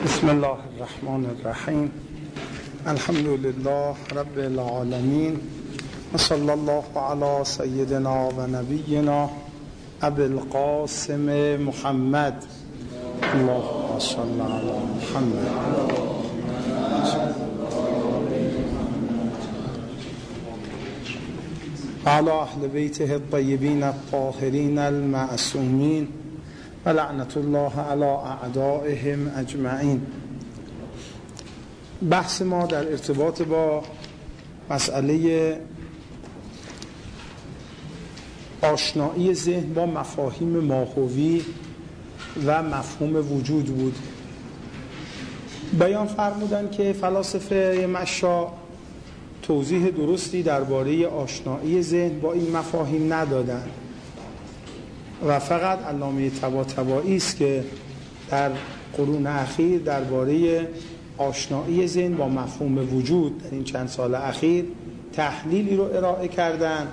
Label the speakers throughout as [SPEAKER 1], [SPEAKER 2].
[SPEAKER 1] بسم الله الرحمن الرحیم. الحمد لله رب العالمین و صلی الله علی سیدنا و نبینا ابی القاسم محمد. اللهم صل علی محمد و علی اهل بیته الطیبین الطاهرین المعصومین و لعنت الله علی اعدائهم اجمعین. بحث ما در ارتباط با مسئله آشنایی ذهن با مفاهیم ماهوی و مفهوم وجود بود. بیان فرمودن که فلاسفه مشا توضیح درستی درباره آشنایی ذهن با این مفاهیم ندادن و فقط علامه طباطبایی است که در قرون اخیر درباره آشنایی ذهن با مفهوم وجود در این چند سال اخیر تحلیلی رو ارائه کردن.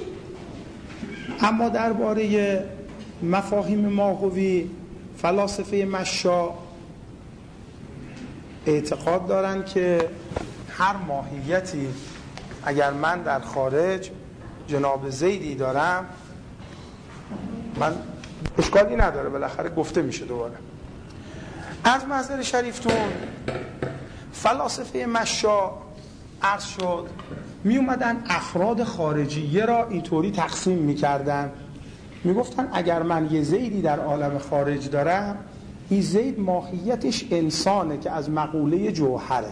[SPEAKER 1] اما درباره مفاهیم ماهوی فلاسفه مشا اعتقاد دارن که هر ماهیتی اگر من در خارج جناب زیدی دارم، من اشکالی نداره، بالاخره گفته میشه دوباره. از منظر شریفتون فلاسفه مشا عرض شد می اومدن افراد خارجیه را اینطوری تقسیم میکردن، میگفتن اگر من یه زیدی در عالم خارج دارم، این زید ماهیتش انسانه که از مقوله جوهره،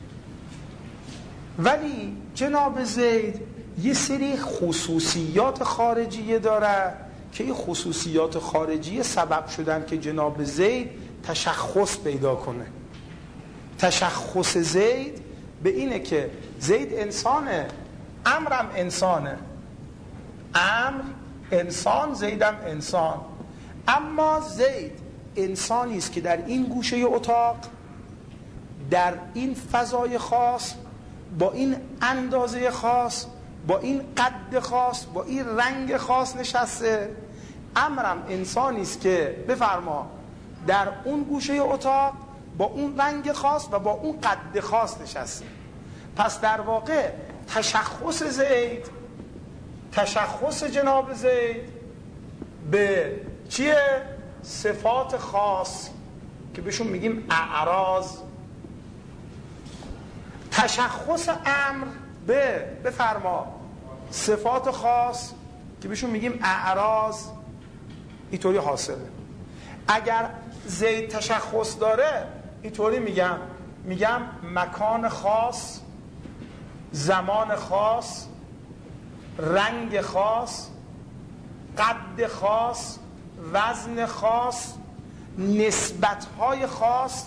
[SPEAKER 1] ولی جناب زید یه سری خصوصیات خارجیه داره که این خصوصیات خارجیه سبب شدن که جناب زید تشخص پیدا کنه. تشخص زید به اینه که زید انسانه، امرم انسانه، امر انسان، زیدم انسان. اما زید انسانی است که در این گوشه اتاق، در این فضای خاص، با این اندازه خاص، با این قد خاص، با این رنگ خاص نشسته. امرم انسانی است که بفرما در اون گوشه اتاق با اون رنگ خاص و با اون قد خاص نشسته. پس در واقع تشخص زید، تشخص جناب زید به چیه؟ صفات خاص که بهشون میگیم اعراض. تشخص امر به بفرما صفات خاص که بهشون میگیم اعراض، اینطوری حاصله. اگر زید تشخص داره اینطوری میگم مکان خاص، زمان خاص، رنگ خاص، قد خاص، وزن خاص، نسبت‌های خاص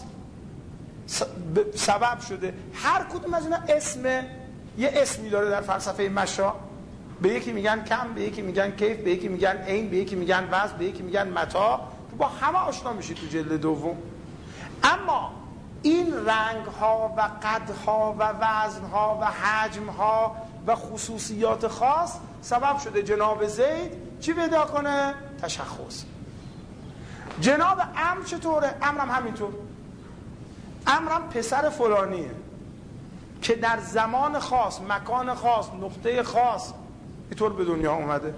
[SPEAKER 1] سبب شده. هر کدوم از اینا یه اسمی داره در فلسفه مشا. به یکی میگن کم، به یکی میگن کیف، به یکی میگن عین، به یکی میگن وزن، به یکی میگن متاع. با همه آشنا میشید تو جلد دوم. اما این رنگ ها و قد ها و وزن ها و حجم ها و خصوصیات خاص سبب شده جناب زید چی پیدا کنه؟ تشخص. جناب امر چطوره؟ امرم همینطور. امرم پسر فلانیه که در زمان خاص، مکان خاص، نقطه خاص اینطور به دنیا اومده،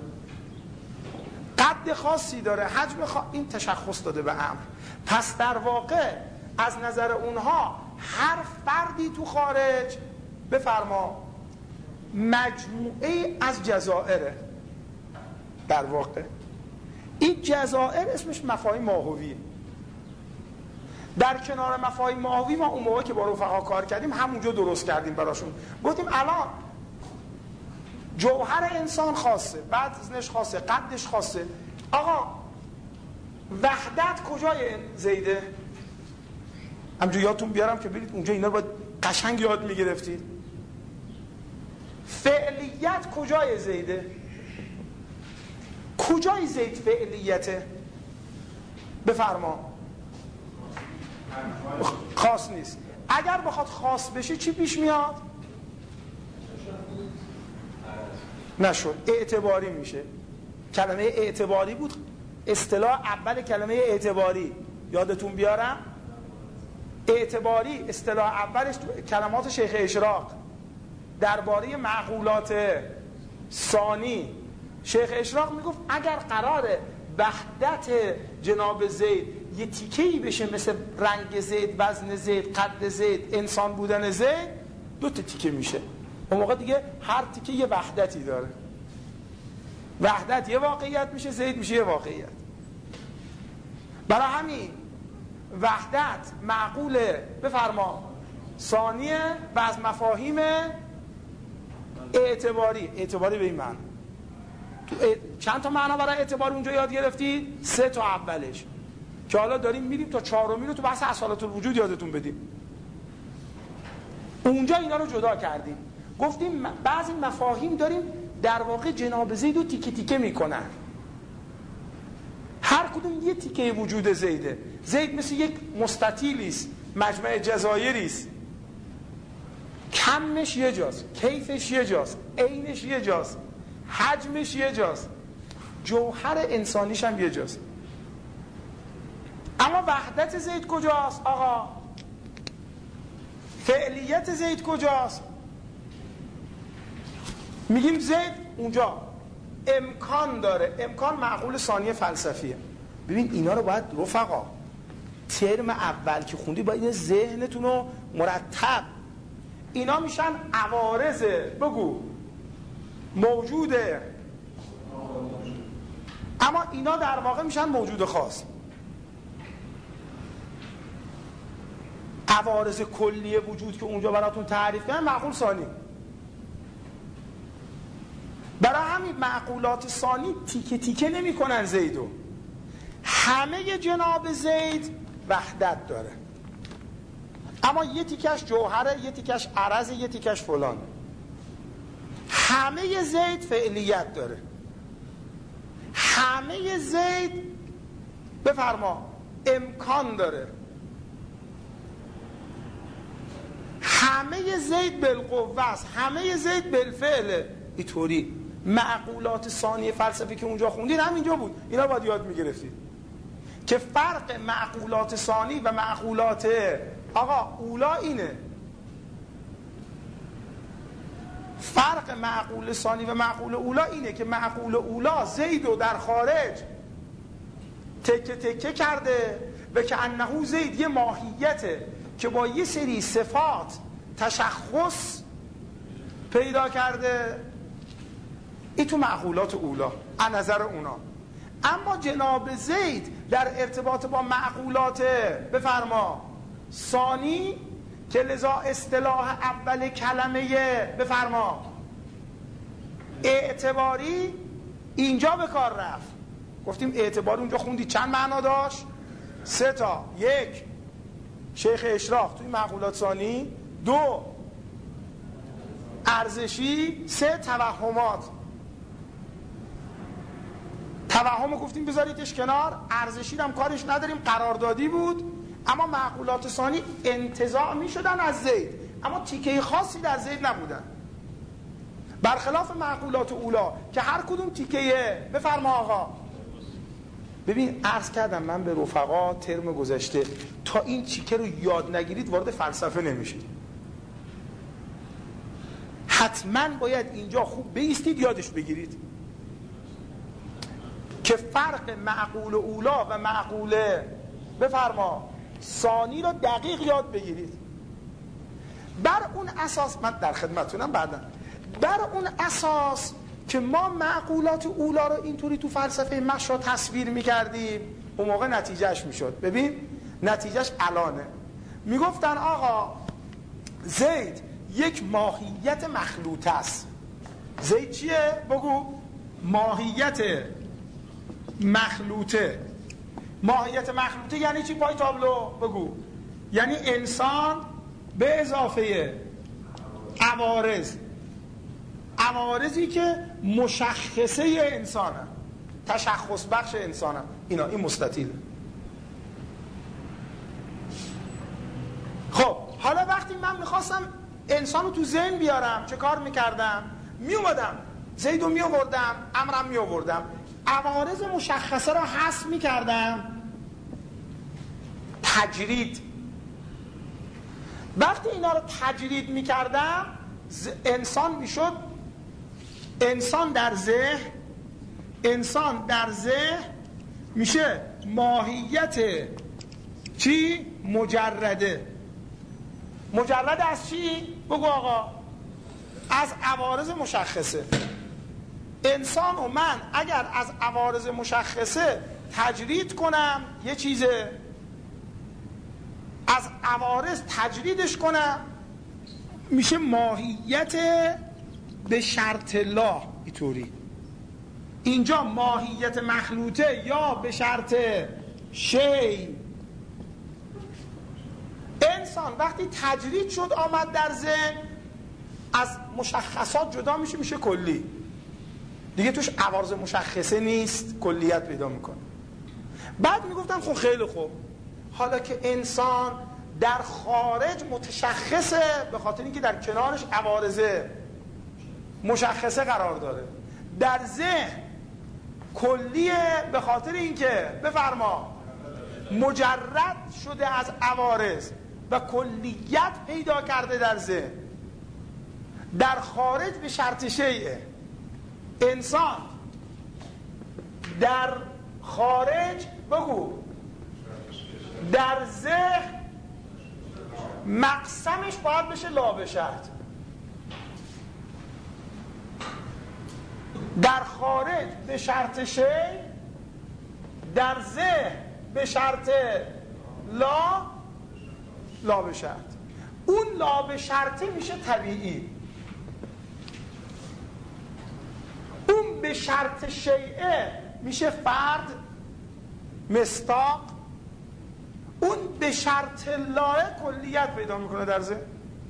[SPEAKER 1] قد خاصی داره، حجم خاص. این تشخص داده به امر. پس در واقع از نظر اونها هر فردی تو خارج بفرما مجموعه از جزائره. در واقع این جزائر اسمش مفاهیم ماهویه. در کنار مفاهیم ماهوی ما اون موقع که با رفقا کار کردیم همونجا درست کردیم براشون. گفتیم الان جوهر انسان خاصه، وزنش خاصه، قدش خاصه. آقا وحدت کجای زیده؟ همجور یادتون بیارم که برید اونجا اینا رو باید قشنگ یاد میگرفتید. فعلیت کجای زیده؟ کجای زید فعلیته؟ بفرما. خاص نیست. اگر بخواد خاص بشه چی پیش میاد؟ نشد، اعتباری میشه. کلمه اعتباری بود اصطلاح اول کلمه اعتباری، یادتون بیارم. اعتباری اصطلاح اولش کلمات شیخ اشراق درباره معقولات ثانی. شیخ اشراق میگفت اگر قراره وحدت جناب زید یه تیکه‌ای بشه مثل رنگ زید، وزن زید، قد زید، انسان بودن زید، 2 تا تیکه میشه. اون موقع دیگه هر تیکه یه وحدتی داره. وحدت یه واقعیت میشه، زید میشه یه واقعیت. برای همین وحدت معقوله بفرما ثانیه و از مفاهیم اعتباری به این معنی. چند تا معنا برای اعتبار اونجا یاد گرفتید؟ 3 تا اولش که حالا داریم میریم تا 4می رو تو بحث اصالت الوجود یادتون بدیم. اونجا اینا رو جدا کردیم، گفتیم بعضی مفاهیم داریم در واقع جناب زید رو تیکه تیکه میکنن، هر کدوم یه تیکه وجود زیده. زید مثل یک مستطیلیست، مجمع جزایریست، کمش یه جاست، کیفش یه جاست، عینش یه جاست، حجمش یه جاست، جوهر انسانیش هم یه جاست. اما وحدت زید کجاست آقا؟ فعلیت زید کجاست؟ میگیم زید اونجا امکان داره. امکان معقول ثانی فلسفیه. ببین اینا رو باید رفقا ترم اول که خوندی باید ذهنتون رو مرتب، اینا میشن عوارضه، بگو موجوده، اما اینا در واقع میشن موجود خاص. عوارض کلی وجود که اونجا براتون تعریف کردن معقول ثانی. برای همین معقولات ثانی تیکه تیکه نمی کنن زیدو. همه جناب زید وحدت داره، اما یه تیکش جوهره، یه تیکش عرض، یه تیکش فلان. همه زید فعلیت داره، همه زید بفرما امکان داره، همه زید بالقوه است، همه زید بالفعله. اینطوری معقولات ثانی فلسفی که اونجا خوندید همینجا بود، اینا باید یاد میگرفتید که فرق معقولات ثانی و معقولات آقا اولا اینه. فرق معقول ثانی و معقول اولا اینه که معقول اولا زیدو در خارج تکه تکه کرده و که انهو زید یه ماهیته که با یه سری صفات تشخص پیدا کرده. این تو معقولات اولا از نظر اونا. اما جناب زید در ارتباط با معقولات بفرما ثانی که لذا اصطلاح اول کلمه بفرما اعتباری اینجا به کار رفت. گفتیم اعتباری اونجا خوندی چند معنا داشت؟ 3 تا. 1 شیخ اشراق توی معقولات ثانی، 2 ارزشی، 3 توهمات. توهم گفتیم بذاریدش کنار، ارزشی هم کارش نداریم، قراردادی بود. اما معقولات ثانی انتزاع می شدن از زید، اما تیکه خاصی در زید نبودن، برخلاف معقولات اولا که هر کدوم تیکه بفرما آقا. ببین عرض کردم من به رفقا ترم گذشته تا این تیکه رو یاد نگیرید وارد فلسفه نمیشید. حتما باید اینجا خوب بایستید یادش بگیرید که فرق معقول اولا و معقول بفرما ثانی رو دقیق یاد بگیرید. بر اون اساس من در خدمتونم بعدا، بر اون اساس که ما معقولات اولا رو اینطوری تو فلسفه مشا تصویر میکردیم، اون موقع نتیجهش میشد. ببین نتیجهش الانه. میگفتن آقا زید یک ماهیت مخلوطه است. زید چیه؟ بگو. ماهیت مخلوطه. ماهیت مخلوطه یعنی چی پای تابلو؟ بگو. یعنی انسان به اضافه عوارض، عوارضی که مشخصه انسانه، تشخص بخش انسانه، اینا این مستطیله. خب حالا وقتی من میخواستم انسان رو تو ذهن بیارم چه کار میکردم؟ میومدم زیدو میآوردم، امرم میآوردم، عوارض مشخصه رو حذف میکردم، تجرید وقتی اینا رو تجرید میکردم انسان میشد انسان در ذهن میشه ماهیت چی؟ مجرده از چی؟ بگو آقا. از عوارض مشخصه. انسان و من اگر از عوارض مشخصه تجرید کنم، یه چیزه، از عوارض تجریدش کنم، میشه ماهیت به شرط لا. اینطوری اینجا ماهیت مخلوطه یا به شرط شی. انسان وقتی تجرید شد آمد در ذهن، از مشخصات جدا میشه کلی، دیگه توش عوارض مشخصه نیست، کلیت پیدا میکنه. بعد میگفتم خب خیلی خوب، حالا که انسان در خارج متشخصه به خاطر اینکه در کنارش عوارض مشخصه قرار داره، در ذهن کلیه به خاطر اینکه بفرما مجرد شده از عوارض و کلیت پیدا کرده در ذهن، در خارج به شرط شیء. انسان در خارج بگو در ذهن مقسمش باید بشه لا به شرط. در خارج به شرط شی، در ذهن به شرط لا به شرط. اون لا به شرطی میشه طبیعی، اون به شرط شیعه میشه فرد مصداق، اون به شرط لا کلیت پیدا میکنه در ذهن.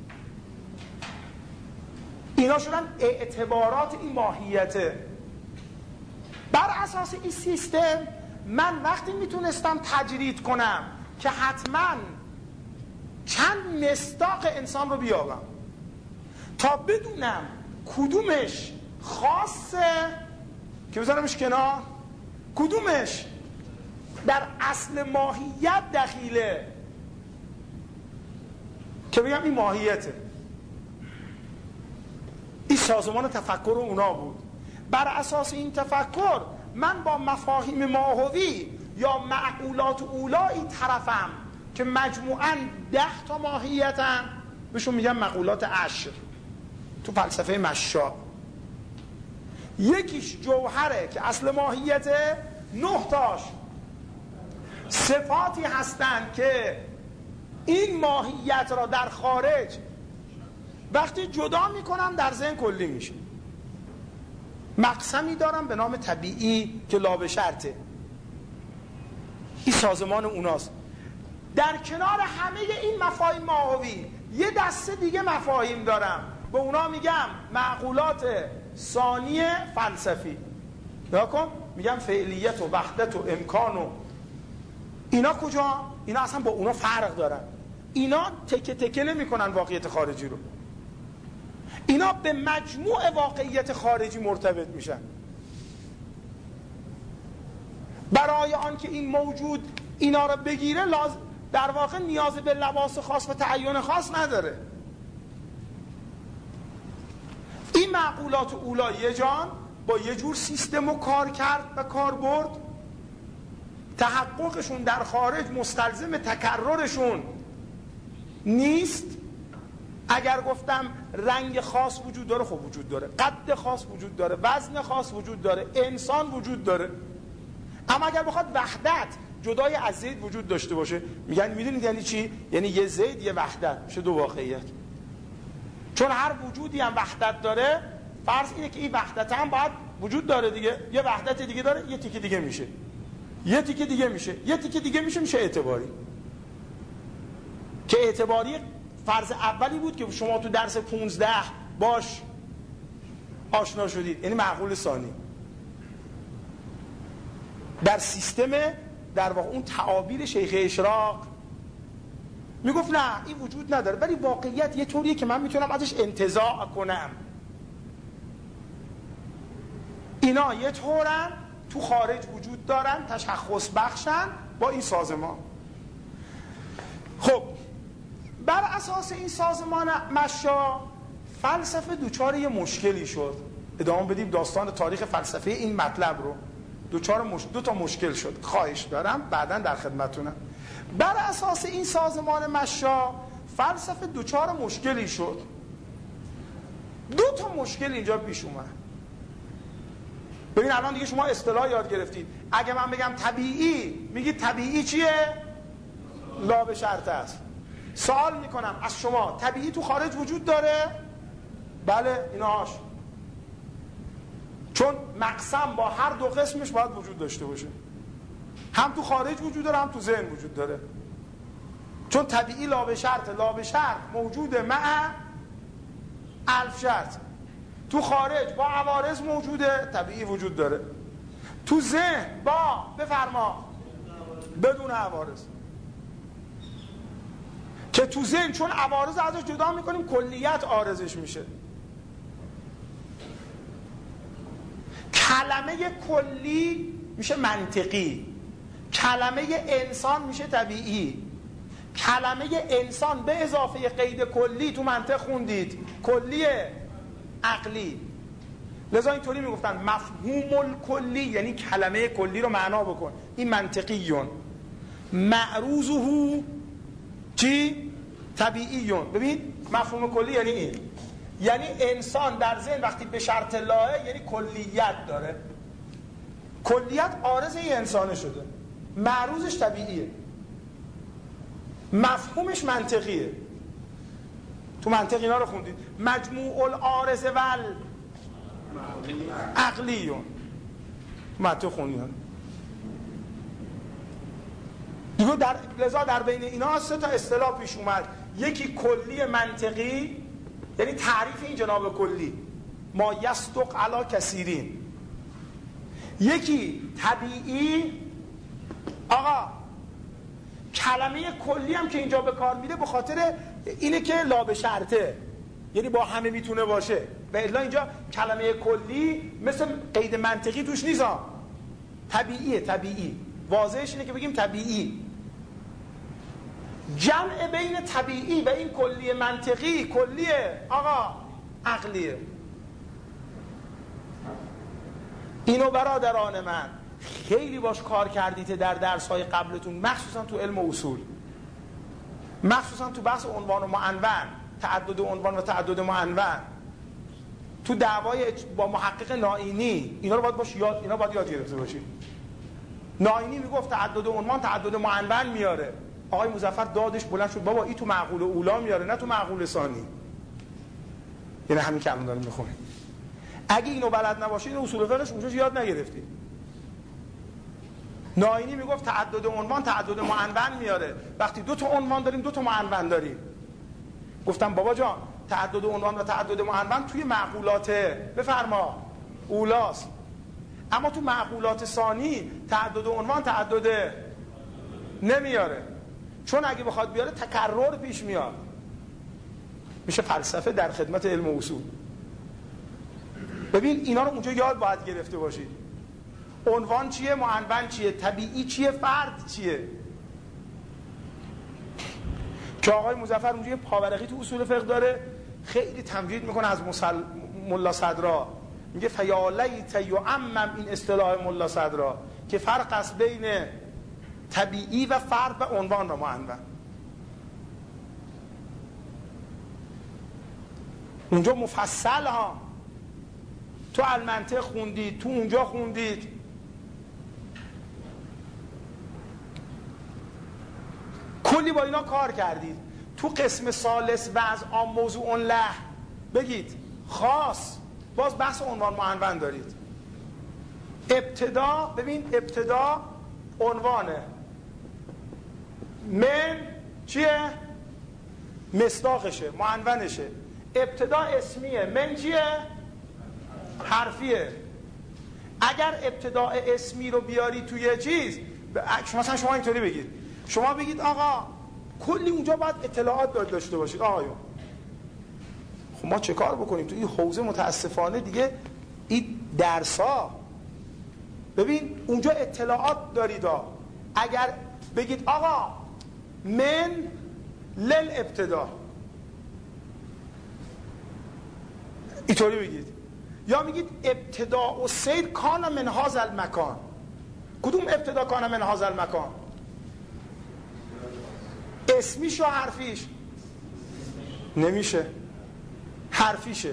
[SPEAKER 1] اینا شدن اعتبارات این ماهیته. بر اساس این سیستم من وقتی میتونستم تجرید کنم که حتما چند مصداق انسان رو بیابم تا بدونم کدومش خاصه که بذارمش کنار، کدومش در اصل ماهیت دخیله که بگم این ماهیته. این سازمان تفکر اونا بود. بر اساس این تفکر من با مفاهیم ماهوی یا معقولات اولایی طرفم که مجموعاً 10 تا ماهیتن، بهشون میگم معقولات عشر تو فلسفه مشا. یکیش جوهره که اصل ماهیته، 9 تاش صفاتی هستند که این ماهیت را در خارج وقتی جدا میکنم در ذهن کلی میشه. مقسمی دارم به نام طبیعی که لا به شرطه، این سازمان اوناست. در کنار همه این مفاهیم ماهوی یه دسته دیگه مفاهیم دارم، به اونا میگم معقولات ثانی فلسفی. نکن میگم فعلیت و وحدت و امکان و اینا کجا؟ اینا اصلا با اونا فرق دارن. اینا تکه تکه نمی کنن واقعیت خارجی رو، اینا به مجموع واقعیت خارجی مرتبط میشن. برای آنکه این موجود اینا رو بگیره در واقع نیاز به لباس خاص و تعین خاص نداره. این معقولات اولا یه جان با یه جور سیستم و کار کرد و کار برد، تحققشون در خارج مستلزم تکررشون نیست. اگر گفتم رنگ خاص وجود داره، خب وجود داره، قد خاص وجود داره، وزن خاص وجود داره، انسان وجود داره. اما اگر بخواد وحدت جدای از زید وجود داشته باشه، میدونید یعنی چی؟ یعنی یه زید یه وحدت میشه دو واقعیت. چون هر وجودی هم وحدت داره، فرض اینه که این وحدت هم باید وجود داره دیگه، یه وحدت دیگه داره، یه تیکه دیگه میشه، یه تیکه دیگه میشه، یه تیکه دیگه میشه اعتباری. که اعتباری فرض اولی بود که شما تو درس 15 باش آشنا شدید، یعنی معقول ثانی. در سیستم در واقع اون تعابیر شیخ اشراق میگفت نه این وجود نداره، ولی واقعیت یه طوریه که من میتونم ازش انتزاع کنم. اینا یه طورن تو خارج وجود دارن، تشخص بخشن با این سازمان. خب بر اساس این سازمان مشا فلسفه دوچار یه مشکلی شد. ادامه بدیم داستان تاریخ فلسفه این مطلب رو. دو تا مشکل شد، خواهش دارم بعداً در خدمتونم. بر اساس این سازمان مشا فلسفه دوچار مشکلی شد. دو تا مشکل اینجا پیش اومد. ببین الان دیگه شما اصطلاح یاد گرفتید. اگه من بگم طبیعی، میگید طبیعی چیه؟ لا به شرط است. سوال میکنم از شما، طبیعی تو خارج وجود داره؟ بله، اینهاش. چون مقسم با هر دو قسمش باید وجود داشته باشه. هم تو خارج وجود داره، هم تو ذهن وجود داره. چون طبیعی لا به شرط موجوده مع الف شرط. تو خارج با عوارض موجوده، طبیعی وجود داره. تو ذهن با بفرما بدون عوارض. که تو ذهن چون عوارض ازش جدا میکنیم کلیت عارضش میشه. کلمه کلی میشه منطقی، کلمه انسان میشه طبیعی. کلمه انسان به اضافه قید کلی تو منطق خوندید، کلی عقلی. لذا اینطوری میگفتن مفهوم الکلی، یعنی کلمه کلی رو معنا بکن. این منطقیون، معروضه چی؟ طبیعیون. ببین مفهوم کلی یعنی این، یعنی انسان در ذهن وقتی به شرط لاه یعنی کلیت داره. کلیت عارض این انسانه شده، معروضش طبیعیه، مفهومش منطقیه. تو منطق اینا رو خوندید. مجموع العارض ول عقلیون، تو منطق خوندید. دیگه لذا در بین اینا سه تا اصطلاح پیش اومد. یکی کلی منطقی، یعنی تعریف این جناب کلی، ما یصدق علی کثیرین. یکی طبیعی. آقا کلمه کلی هم که اینجا به کار میره به خاطر اینه که لا به شرطه، یعنی با همه میتونه باشه. و الا اینجا کلمه کلی مثل قید منطقی توش نیست. طبیعیه، طبیعی. واضحش اینه که بگیم طبیعی. جمع بین طبیعی و این کلی منطقی کلیه آقا عقلیه. اینو برادران من خیلی باش کار کردید در درس‌های قبلتون، مخصوصا تو علم اصول، مخصوصا تو بحث عنوان و معنون، تعدد عنوان و تعدد معنون، تو دعوای با محقق نائینی. اینا رو باید یاد گرفته باشید. نائینی میگفت تعدد عنوان تعدد معنون میاره. آقای مظفر دادش بلند شد بابا این تو معقول اولا میاره نه تو معقول ثانی. یعنی همین که الان داریم میخونیم. اگه اینو بلد نباشید اصول فقهش اونجاش یاد نگرفتید. نائینی میگفت تعدد عنوان تعدد معنون میاره. وقتی دو تا عنوان داریم دو تا معنون داریم. گفتم بابا جان تعدد عنوان و تعدد معنون توی معقولات بفرما اولاست، اما تو معقولات ثانی تعدد عنوان تعدد نمیاره. چون اگه بخواد بیاره تکرر پیش میاد، میشه فلسفه در خدمت علم اصول. ببین اینا رو اونجا یاد باید گرفته باشید. عنوان چیه، معنون چیه، طبیعی چیه، فرد چیه. که آقای مظفر اونجا یه پاورقی تو اصول فقه داره، خیلی تمجید میکنه از ملا صدرا. میگه فیالیت یعمم، این اصطلاح ملا صدرا، که فرق است بین طبیعی و فرد و عنوان و معنون. اونجا مفصل ها، تو المنطق خوندید، تو اونجا خوندید. کلی با اینا کار کردید. تو قسم ثالث وضع عام موضوع له بگید خاص، باز بحث عنوان معنون دارید. ابتدا، ببین ابتدا عنوانه، من چیه؟ مصداقشه، معنونشه. ابتدا اسمیه، من چیه؟ حرفیه. اگر ابتدا اسمی رو بیاری توی چیز، مثلا شما اینطوری بگید، شما بگید آقا کلی اونجا باید اطلاعات داشته باشید. آقایون خب ما چه کار بکنیم تو این حوزه؟ متاسفانه دیگه این درسا، ببین اونجا اطلاعات دارید. اگر بگید آقا من لل ابتدا، اینطوری بگید. یا میگید ابتداء السیر کان من هذا المکان. کدوم ابتدا کان من هذا المکان؟ اسمیش یا حرفیش؟ نمیشه، حرفیشه.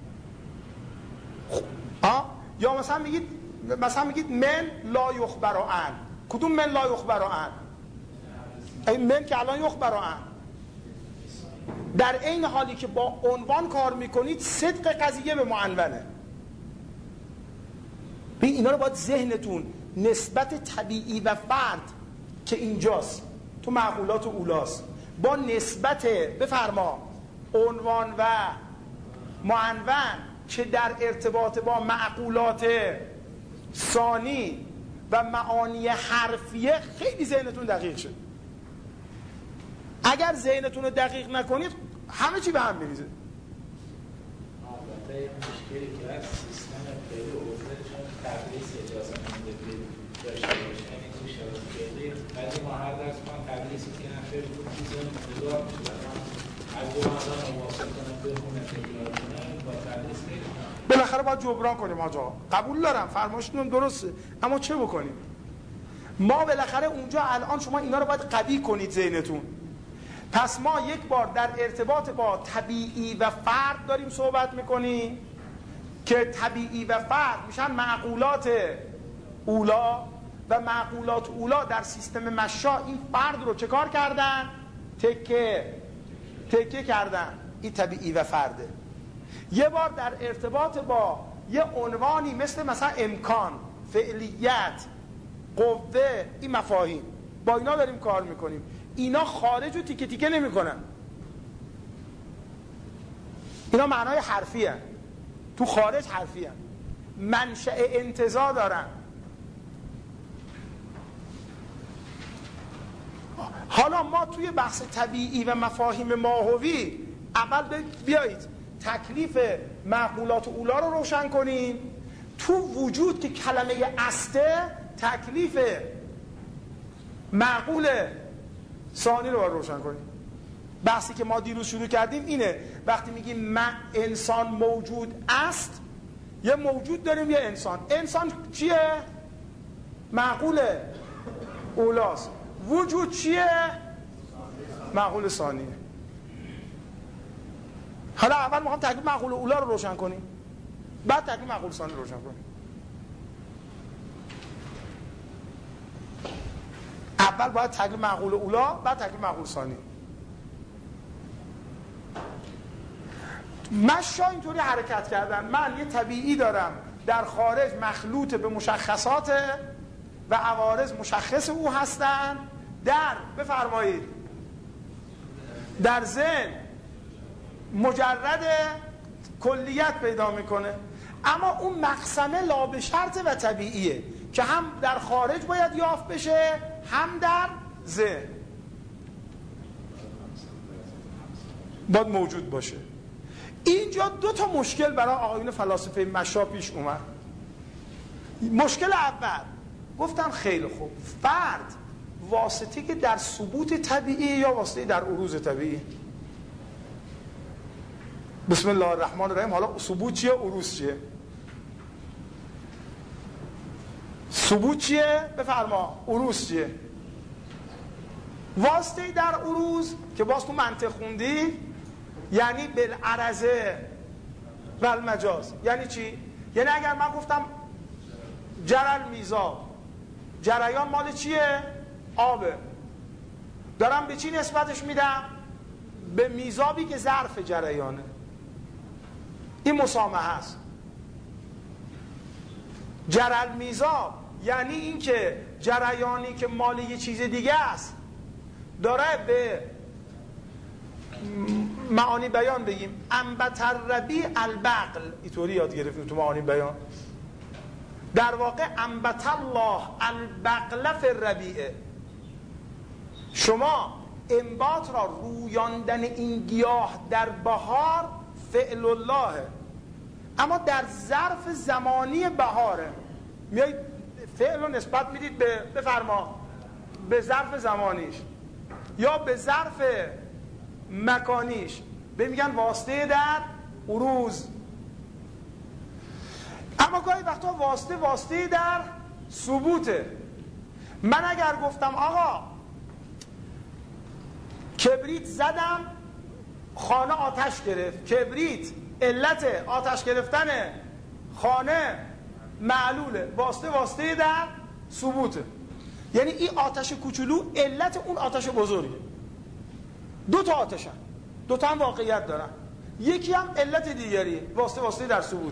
[SPEAKER 1] یا مثلا میگید من لا یخبر عن. کدوم من لا یخبر عن؟ این من که الان یخبر عن. در این حالی که با عنوان کار میکنید صدق قضیه به معنونه. اینا رو باید ذهنتون نسبت طبیعی و فرد که اینجاست تو معقولات اولاست با نسبت بفرما عنوان و معنون که در ارتباط با معقولات ثانی و معانی حرفیه خیلی ذهنتون دقیق شد. اگر ذهنتون رو دقیق نکنید همه چی به هم میریزه.
[SPEAKER 2] البته مشکلی که از سیستم فعلی و چون تدریس اجازه نمیده داشته باشه، یعنی تو شبکه فعلی بعضی ما هر درس ما تدریسی که نفر بود میزنیم ادوار میشه از دو مردم موافق کنم بخونه تکرار کنم با تدریس نمیدونم.
[SPEAKER 1] بالاخره باید جبران کنیم آجا. قبول دارم فرمایشتون درسته، اما چه بکنیم؟ ما بالاخره اونجا الان شما اینا رو باید قوی کنید ذهنتون. پس ما یک بار در ارتباط با طبیعی و فرد داریم صحبت میکنیم که طبیعی و فرد میشن معقولات اولا و معقولات اولا در سیستم مشا این فرد رو چه کار کردن؟ تکه کردن. این طبیعی و فرده. یه بار در ارتباط با یه عنوانی مثلا امکان، فعلیت، قوه، این مفاهیم با اینا داریم کار میکنیم. اینا خارج و تیکه تیکه نمی کنن. اینا معنای حرفی هن. تو خارج حرفی هن. منشأ انتزاع دارن. حالا ما توی بحث طبیعی و مفاهیم ماهوی اول بیایید تکلیف معقولات اولا رو روشن کنیم. تو وجود که کلمه استه تکلیف معقول ثانی رو باید روشن کنیم. بحثی که ما دیروز شروع کردیم اینه، وقتی میگیم انسان موجود است، یه موجود داریم یه انسان. انسان چیه؟ معقول اولاست. وجود چیه؟ معقول ثانیه. حالا اول میخوام تکلیف معقول اولا رو روشن کنیم، بعد تکلیف معقول ثانی رو روشن کنیم. اول باید تکلیف معقول اولا، بعد تکلیف معقول ثانی. مشا اینطوری حرکت کردن. من یه طبیعی دارم در خارج مخلوط به مشخصات و عوارض مشخص او هستن، بفرمایید در ذهن مجرد کلیت پیدا میکنه، اما اون مقسمه لا به شرط و طبیعیه که هم در خارج باید یافت بشه هم در ذهن باید موجود باشه. اینجا دو تا مشکل برای آقایون فلاسفه مشا پیش اومد. مشکل اول گفتم خیلی خوب، فرد واسطه که در ثبوت طبیعی یا واسطه در عروض طبیعی؟ بسم الله الرحمن الرحیم. حالا ثبوت چیه؟ عروض چیه؟ ثبوت چیه؟ بفرما. عروض چیه؟ واسطه در عروض که باز تو منطق خوندی یعنی بالعرضه و المجاز. یعنی چی؟ یعنی اگر من گفتم جرل میزاب، جریان مال چیه؟ آبه. دارم به چی نسبتش میدم؟ به میزابی که ظرف جریانه. این مسامحه است. جرل میزاب یعنی این که جریانی که مال یه چیز دیگه است داره به معانی بیان بگیم انبت الربیع البقل، اینطوری یاد گرفتیم تو معانی بیان. در واقع انبت الله البقل فی الربیع. شما انبات را رویاندن این گیاه در بهار فعل الله، اما در ظرف زمانی بهاره. میایید فعل رو نسبت میدید به بفرما به ظرف زمانیش یا به ظرف مکانیش، به میگن واسطه در عروض. اما گاهی وقتا واسطه در ثبوته. من اگر گفتم آقا کبریت زدم خانه آتش گرفت، کبریت علت آتش گرفتن خانه معلوله، واسطه در ثبوته. یعنی این آتش کوچولو علت اون آتش بزرگه. دو تا آتشن، دو تا هم واقعیت دارن، یکی هم علت دیگریه، واسطه در ثبوت.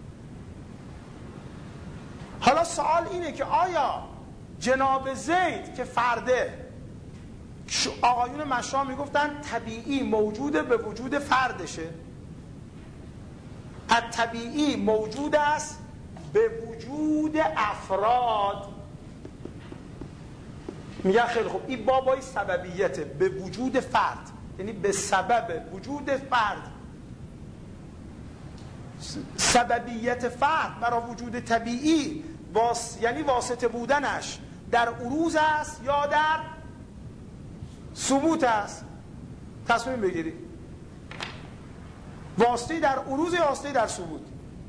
[SPEAKER 1] حالا سوال اینه که آیا جناب زید که فرده، آقایون مشرا میگفتن طبیعی موجود به وجود فردشه، الطبیعی موجود است به وجود افراد. میگن خیلی خوب این بابای سببیته، به وجود فرد، یعنی به سبب وجود فرد. سببیت فرد برای وجود طبیعی یعنی واسطه بودنش در عروض است یا در ثبوت است. تصمیم بگیری واسطه در عروض یا واسطه در ثبوت.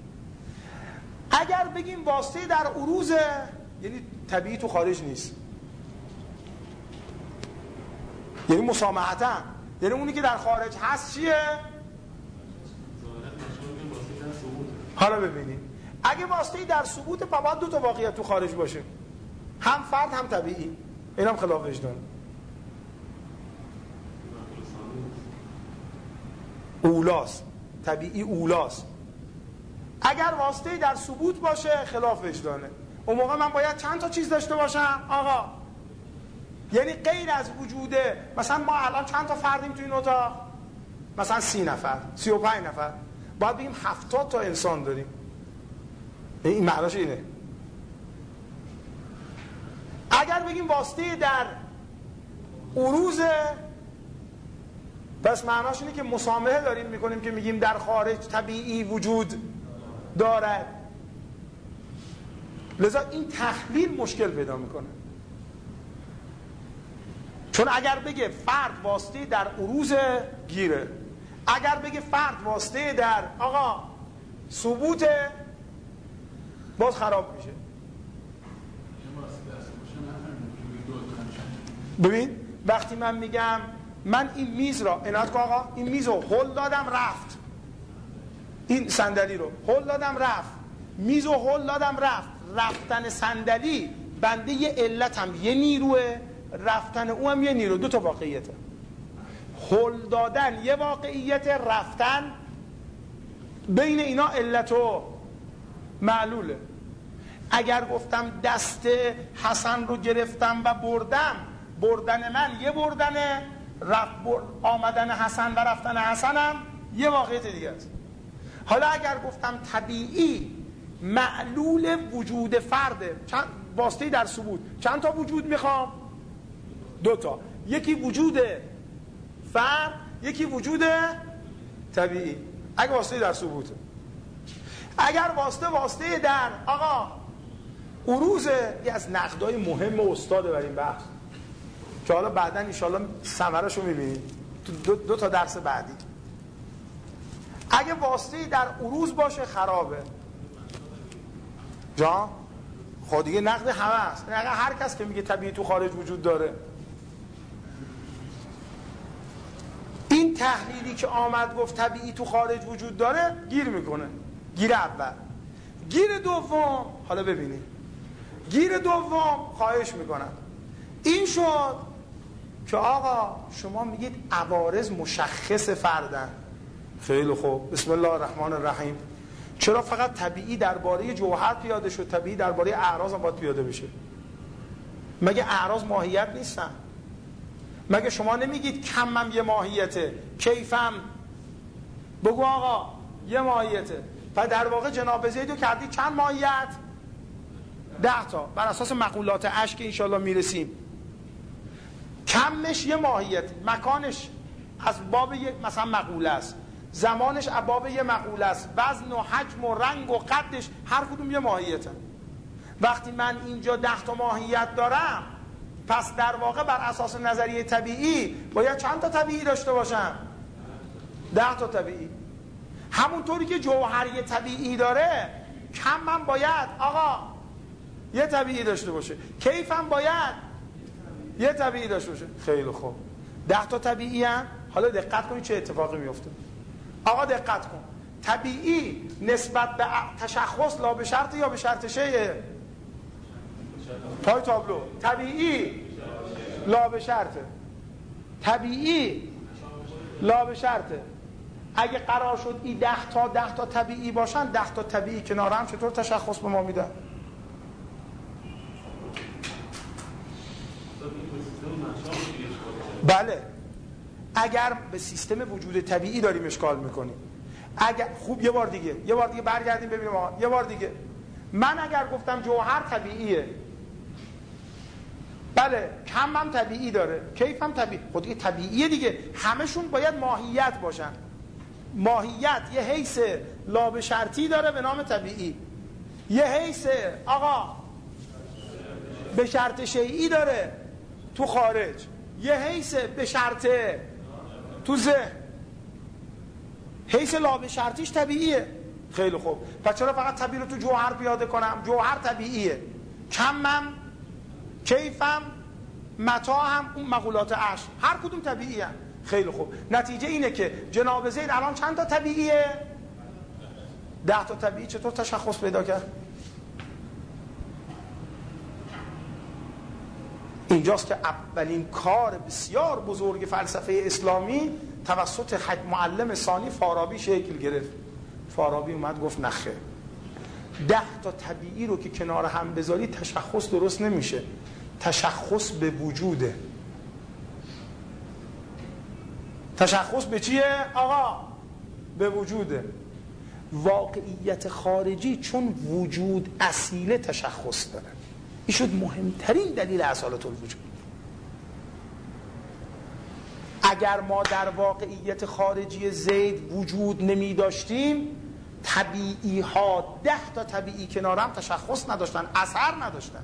[SPEAKER 1] اگر بگیم واسطه در عروض یعنی طبیعی تو خارج نیست، یعنی مسامحتاً، یعنی اونی که در خارج هست چیه؟ حالا ببینید اگه واسطه در ثبوت باید دو تا واقعیت تو خارج باشه، هم فرد هم طبیعی. اینم خلاف وجدان، اولاست، طبیعی اولاست. اگر واسطه در ثبوت باشه خلاف وجدانه. اون موقع من باید چند تا چیز داشته باشم آقا؟ یعنی غیر از وجوده، مثلا ما الان چند تا فردیم تو این اتاق؟ مثلا 30 نفر 35 نفر، باید بگیم 70 تا انسان داریم. این معناش اینه. اگر بگیم واسطه در عروض، پس معناش اینه که مسامحه داریم میکنیم که میگیم در خارج طبیعی وجود دارد. لذا این تحلیل مشکل پیدا میکنه، چون اگر بگه فرد واسطه در عروض گیره، اگر بگه فرد واسطه در آقا ثبوت باز خراب میشه. ببین وقتی من میگم من این میز را عنایت کن آقا، این میز رو هل دادم رفت، این صندلی رو هل دادم رفت، میز رو هل دادم رفت، رفتن صندلی بنده یه علتم یه نیروه، رفتن او هم یه نیرو، دو تا واقعیته. هل دادن یه واقعیت، رفتن بین اینا علت و معلوله. اگر گفتم دست حسن رو گرفتم و بردم، بردن من یه بردنه، آمدن حسن و رفتن حسنم یه واقعیت دیگه است. حالا اگر گفتم طبیعی معلول وجود فرده، واسطه در ثبوت، چند تا وجود میخوام؟ 2 تا، یکی وجود فرد، یکی وجود طبیعی. اگر واسطه در ثبوته، اگر واسطه در آقا عروضه، یه از نقدای مهم استاده بر این بحث که حالا بعدن انشاءالله ثمره‌شو میبینید تو 2 تا درس بعدی. اگه واسطه در عروض باشه خرابه جان. خود دیگه نقد همه است، نقد هر کس که میگه طبیعی تو خارج وجود داره. این تحلیلی که آمد گفت طبیعی تو خارج وجود داره گیر میکنه. گیر اول. گیر دوم، حالا ببینید گیر دوم خواهش میکنم این شد که آقا شما میگید عوارض مشخص فردن. خیلی خوب، بسم الله الرحمن الرحیم. چرا فقط طبیعی درباره جوهر پیاده شد، طبیعی درباره اعراض هم باید پیاده بشه؟ مگه اعراض ماهیت نیستن؟ مگه شما نمیگید کمم یه ماهیته، کیفم بگو آقا یه ماهیته؟ و در واقع جناب زیدو کردی چند ماهیت؟ 10 تا، بر اساس مقولات اشک که انشالله میرسیم. کمش یه ماهیت، مکانش از باب یه مثلا مقوله است، زمانش از باب یه مقوله است، وزن و حجم و رنگ و قدش هر کدوم یه ماهیته. وقتی من اینجا 10 تا ماهیت دارم، پس در واقع بر اساس نظریه طبیعی باید چند تا طبیعی داشته باشم؟ 10 تا طبیعی. همونطوری که جوهری طبیعی داره، کم هم باید آقا یه طبیعی داشته باشه، کیف هم باید یه طبیعی داشته باشه. خیلی خوب، 10 تا طبیعی هم. حالا دقت کنید چه اتفاقی میفته. آقا دقت کن، طبیعی نسبت به تشخص لا به شرط یا به شرط شیء؟ پای تابلو طبیعی لا به شرطه، طبیعی لا به شرطه. اگه قرار شد این 10 تا طبیعی باشن، 10 تا طبیعی کنار هم چطور تشخص به ما میدن؟ بله، اگر به سیستم وجود طبیعی داریم اشکال میکنیم. اگر خوب یه بار دیگه برگردیم ببینیم آقا، یه بار دیگه. من اگر گفتم جوهر طبیعیه، بله کم هم طبیعی داره، کیف هم طبیعی، خود دیگه طبیعیه دیگه، همشون باید ماهیت باشن. ماهیت یه حیث لا به شرطی داره به نام طبیعی، یه حیث آقا به شرط شیئی داره تو خارج، یه حیث به شرط تو ذهن. حیث لا به شرطیش طبیعیه. خیلی خوب، پس چرا فقط طبیعی رو تو جوهر پیاده کنم؟ جوهر طبیعیه، کمم، کیفم، متاع هم، اون مقولات عشر هر کدوم طبیعیه. خیلی خوب، نتیجه اینه که جناب زید الان چند تا طبیعیه؟ 10 تا طبیعی. چطور تشخص پیدا کرد؟ اینجاست که اولین کار بسیار بزرگ فلسفه اسلامی توسط معلم ثانی فارابی شکل گرفت. فارابی اومد گفت نخه، 10 تا طبیعی رو که کنار هم بذاری تشخص درست نمیشه، تشخص به وجوده. تشخص به چیه آقا؟ به وجوده. واقعیت خارجی چون وجود اصیله تشخص داره. این شد مهمترین دلیل اصالت الوجود. اگر ما در واقعیت خارجی زید وجود نمی داشتیم، طبیعی ها 10 تا طبیعی کنار هم تشخص نداشتن، اثر نداشتن.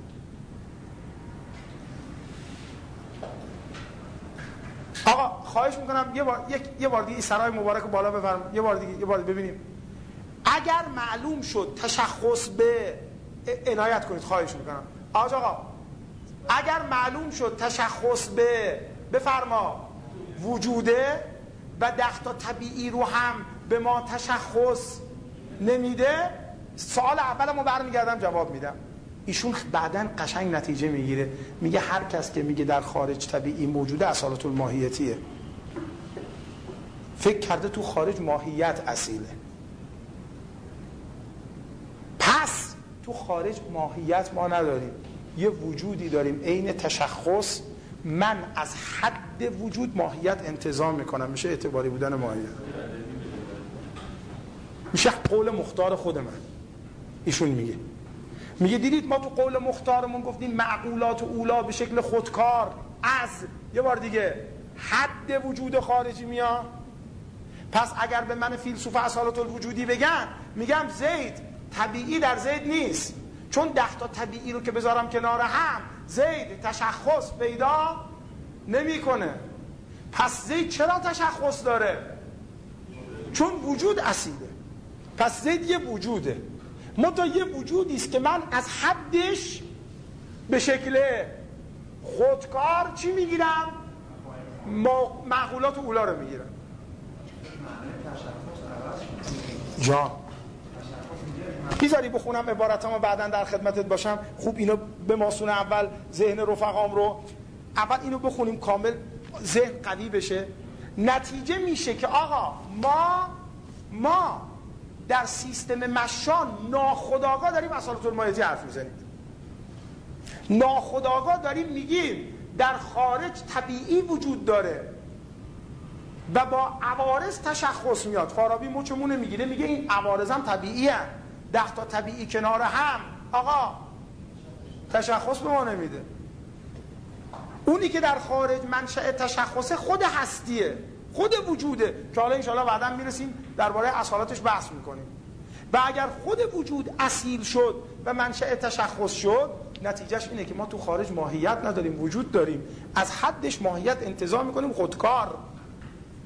[SPEAKER 1] آقا خواهش میکنم یه بار دیگه سرای مبارک بالا بفرم، یه بار دیگه ببینیم. اگر معلوم شد تشخص به عنایت کنید، خواهش میکنم آقا، اگر معلوم شد تشخص به بفرما وجوده و 10 تا طبیعی رو هم به ما تشخص نمیده، سوال اولمو برمیگردم جواب میدم. ایشون بعدن قشنگ نتیجه میگیره، میگه هر کس که میگه در خارج طبیعی موجوده اصالت الماهیتیه. فکر کرده تو خارج ماهیت اصیله. پس تو خارج ماهیت ما نداریم، یه وجودی داریم عین تشخص. من از حد وجود ماهیت انتزاع میکنم، میشه اعتباری بودن ماهیت، میشه قول مختار خود من. ایشون میگه دیدید ما تو قول مختارمون گفتیم معقولات اولا به شکل خودکار از یه بار دیگه حد وجود خارجی میاد. پس اگر به من فیلسوف اصالت الوجودی بگن، میگم زید طبیعی در زید نیست، چون 10 تا طبیعی رو که بذارم کنار هم زید تشخص پیدا نمیکنه. پس زید چرا تشخص داره؟ چون وجود اصیله. پس زید یه وجوده، منتها یه وجودی است که من از حدش به شکل خودکار چی میگیرم؟ معقولات اولا رو میگیرم. جان بیزاری بخونم عبارتمو بعدن در خدمتت باشم. خوب اینو به ماسون اول ذهن رفقام رو اول اینو بخونیم کامل، ذهن قوی بشه. نتیجه میشه که آقا ما در سیستم مشان ناخودآگاه داریم اصالت الماهیتی حرف میزنیم، ناخودآگاه داریم میگیم در خارج طبیعی وجود داره و با عوارض تشخص میاد. فارابی مچمونه میگیره، میگه این عوارض هم طبیعی هست، 10 تا طبیعی کنار هم آقا تشخص به ما نمیده. اونی که در خارج منشأ تشخص خود هستیه، خود وجوده، که حالا انشاءالله بعداً میرسیم درباره اصالتش بحث میکنیم. و اگر خود وجود اصیل شد و منشأ تشخص شد، نتیجهش اینه که ما تو خارج ماهیت نداریم، وجود داریم، از حدش ماهیت انتزاع میکنیم، خودکار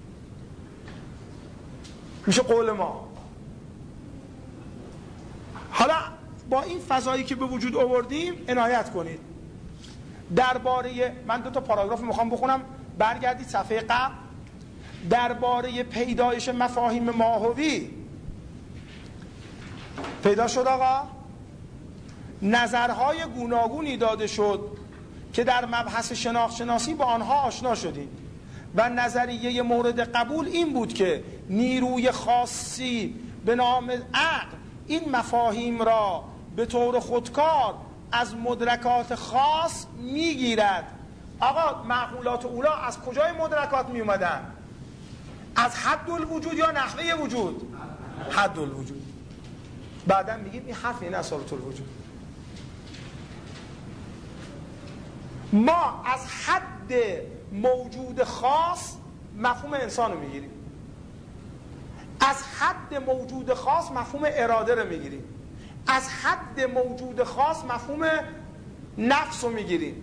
[SPEAKER 1] میشه قول ما. حالا با این فضایی که به وجود آوردیم عنایت کنید. درباره، من 2 تا پاراگراف میخوام بخونم، برگردید صفحه قبل. درباره پیدایش مفاهیم ماهوی پیدا شد آقا، نظرهای گوناگونی داده شد که در مبحث شناخت-شناسی با آنها آشنا شدیم و نظریه مورد قبول این بود که نیروی خاصی به نام عقل این مفاهیم را به طور خودکار از مدرکات خاص میگیرد. آقا معقولات اولا از کجای مدرکات می اومدن؟ از حد الوجود یا نحوه وجود؟ حد الوجود. بعدا میگیم این حرف این اصالت الوجود. ما از حد موجود خاص مفهوم انسان رو میگیریم، از حد موجود خاص مفهوم اراده رو میگیریم، از حد موجود خاص مفهوم نفس رو میگیریم.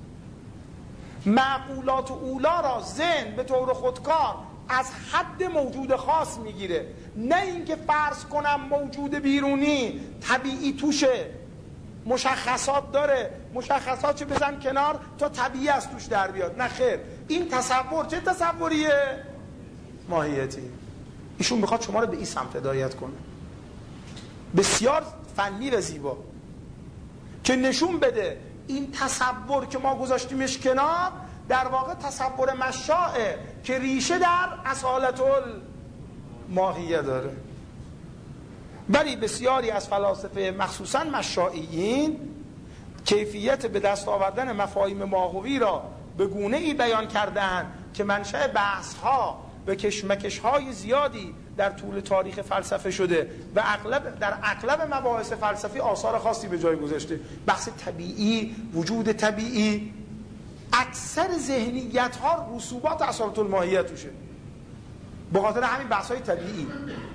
[SPEAKER 1] معقولات اولا را ذهن به طور خودکار از حد موجود خاص میگیره، نه اینکه فرض کنم موجود بیرونی طبیعی توشه، مشخصات داره، مشخصات چه بزن کنار تا طبیعی از توش در بیاد. نه خیر، این تصور چه تصوریه؟ ماهیتی. ایشون میخواد شما رو به این سمت هدایت کنه، بسیار فنی و زیبا، که نشون بده این تصور که ما گذاشتیمش کنار در واقع تصور مشاعه که ریشه در اصالت الماهیه داره. ولی بسیاری از فلاسفه مخصوصا مشاعیین کیفیت به دست آوردن مفاهیم ماهوی را به گونه‌ای بیان کردند که منشأ بحث‌ها و کشمکش‌های زیادی در طول تاریخ فلسفه شده و در اغلب مباحث فلسفی آثار خاصی به جای گذاشته. بحث طبیعی، وجود طبیعی، اکثر ذهنیت‌ها رسوبات اصالت الماهیه توشه، به خاطر همین بحث‌های طبیعی.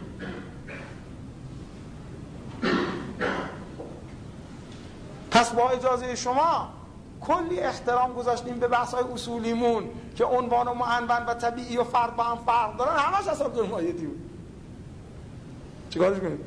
[SPEAKER 1] پس با اجازه شما کلی احترام گذاشتیم به بحث‌های اصولیمون که عنوان و معنون و طبیعی و فرد با هم فرق دارن، همش اصالت الماهیتی بود. چیکارش کنیم؟